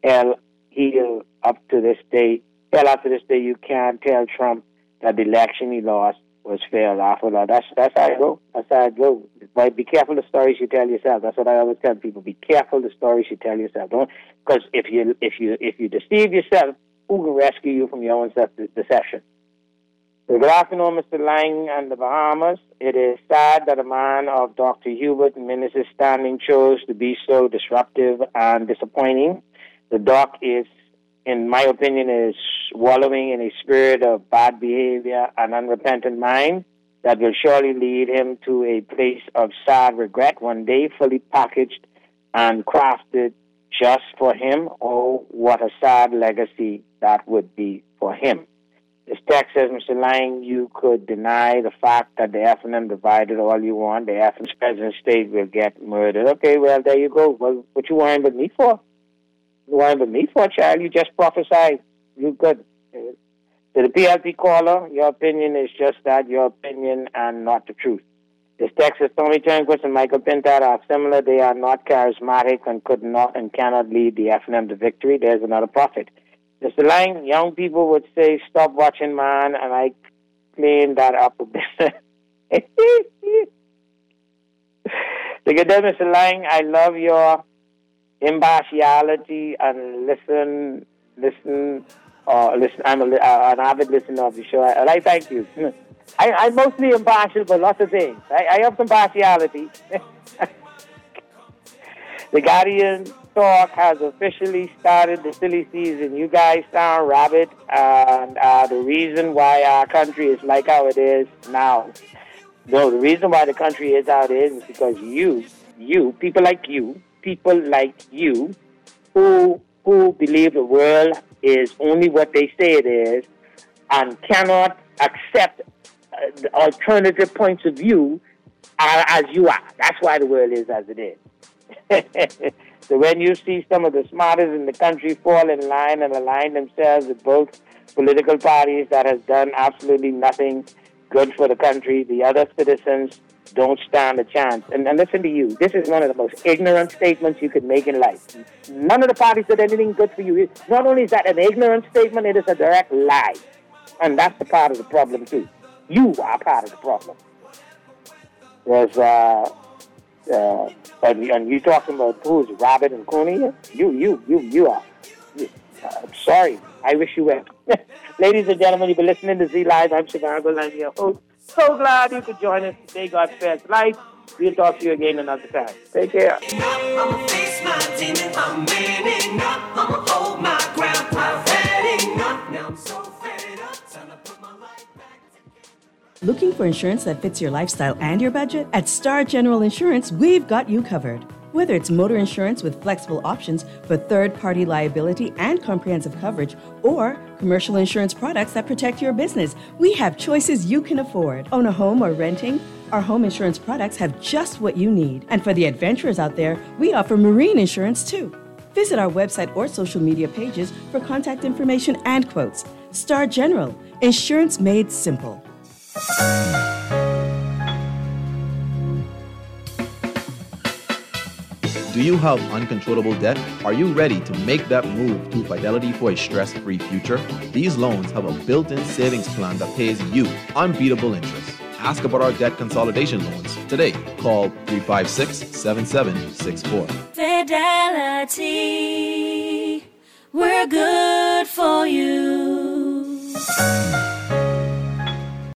up to this day, you can't tell Trump that the election he lost was fair. After that, that's how it go. That's how it go. But be careful the stories you tell yourself. That's what I always tell people. Be careful the stories you tell yourself. Don't, because if you deceive yourself, who can rescue you from your own deception? Good afternoon, Mr. Lang and the Bahamas. It is sad that a man of Dr. Hubert Menace's standing chose to be so disruptive and disappointing. The doc is, in my opinion, is wallowing in a spirit of bad behavior and unrepentant mind that will surely lead him to a place of sad regret one day, fully packaged and crafted just for him. Oh, what a sad legacy that would be for him. This text says, Mr. Lang, you could deny the fact that the FNM divided all you want. The FNM's president state will get murdered. Okay, well, there you go. Well, what you worrying with me for? You worrying with me for, child? You just prophesied. You good. To the PLP caller, your opinion is just that, your opinion and not the truth. This text is Tony Turnquist and Michael Pintard are similar. They are not charismatic and could not and cannot lead the FNM to victory. There's another prophet. Mr. Lang, young people would say, stop watching, man, and I clean that up a bit. Look at that, Mr. Lang. I love your impartiality and listen. I'm an avid listener of the show. I thank you. I'm mostly impartial for lots of things. I have some partiality. The Guardian Talk has officially started the silly season. You guys sound rabid and the reason why our country is like how it is now. No, the reason why the country is how it is because you, people like you, who believe the world is only what they say it is and cannot accept alternative points of view as you are. That's why the world is as it is. So when you see some of the smartest in the country fall in line and align themselves with both political parties that has done absolutely nothing good for the country, the other citizens don't stand a chance. And listen to you. This is one of the most ignorant statements you could make in life. None of the parties did anything good for you. Not only is that an ignorant statement, it is a direct lie. And that's the part of the problem, too. You are part of the problem. There's, and you talking about who's Robert and Coney? You are. I'm sorry. I wish you were. Ladies and gentlemen, you've been listening to Z Live. I'm Chicago. I'm your host. So glad you could join us today. God spares life. We'll talk to you again another time. Take care. I'ma face my demons. I'm manning up. I'ma hold my ground. I've had enough. Now I'm so fed up. Time to put my life back together. Looking for insurance that fits your lifestyle and your budget? At Star General Insurance, we've got you covered. Whether it's motor insurance with flexible options for third-party liability and comprehensive coverage, or commercial insurance products that protect your business, we have choices you can afford. Own a home or renting? Our home insurance products have just what you need. And for the adventurers out there, we offer marine insurance too. Visit our website or social media pages for contact information and quotes. Star General, insurance made simple. Do you have uncontrollable debt? Are you ready to make that move to Fidelity for a stress-free future? These loans have a built-in savings plan that pays you unbeatable interest. Ask about our debt consolidation loans today. Call 356-7764. Fidelity, we're good for you.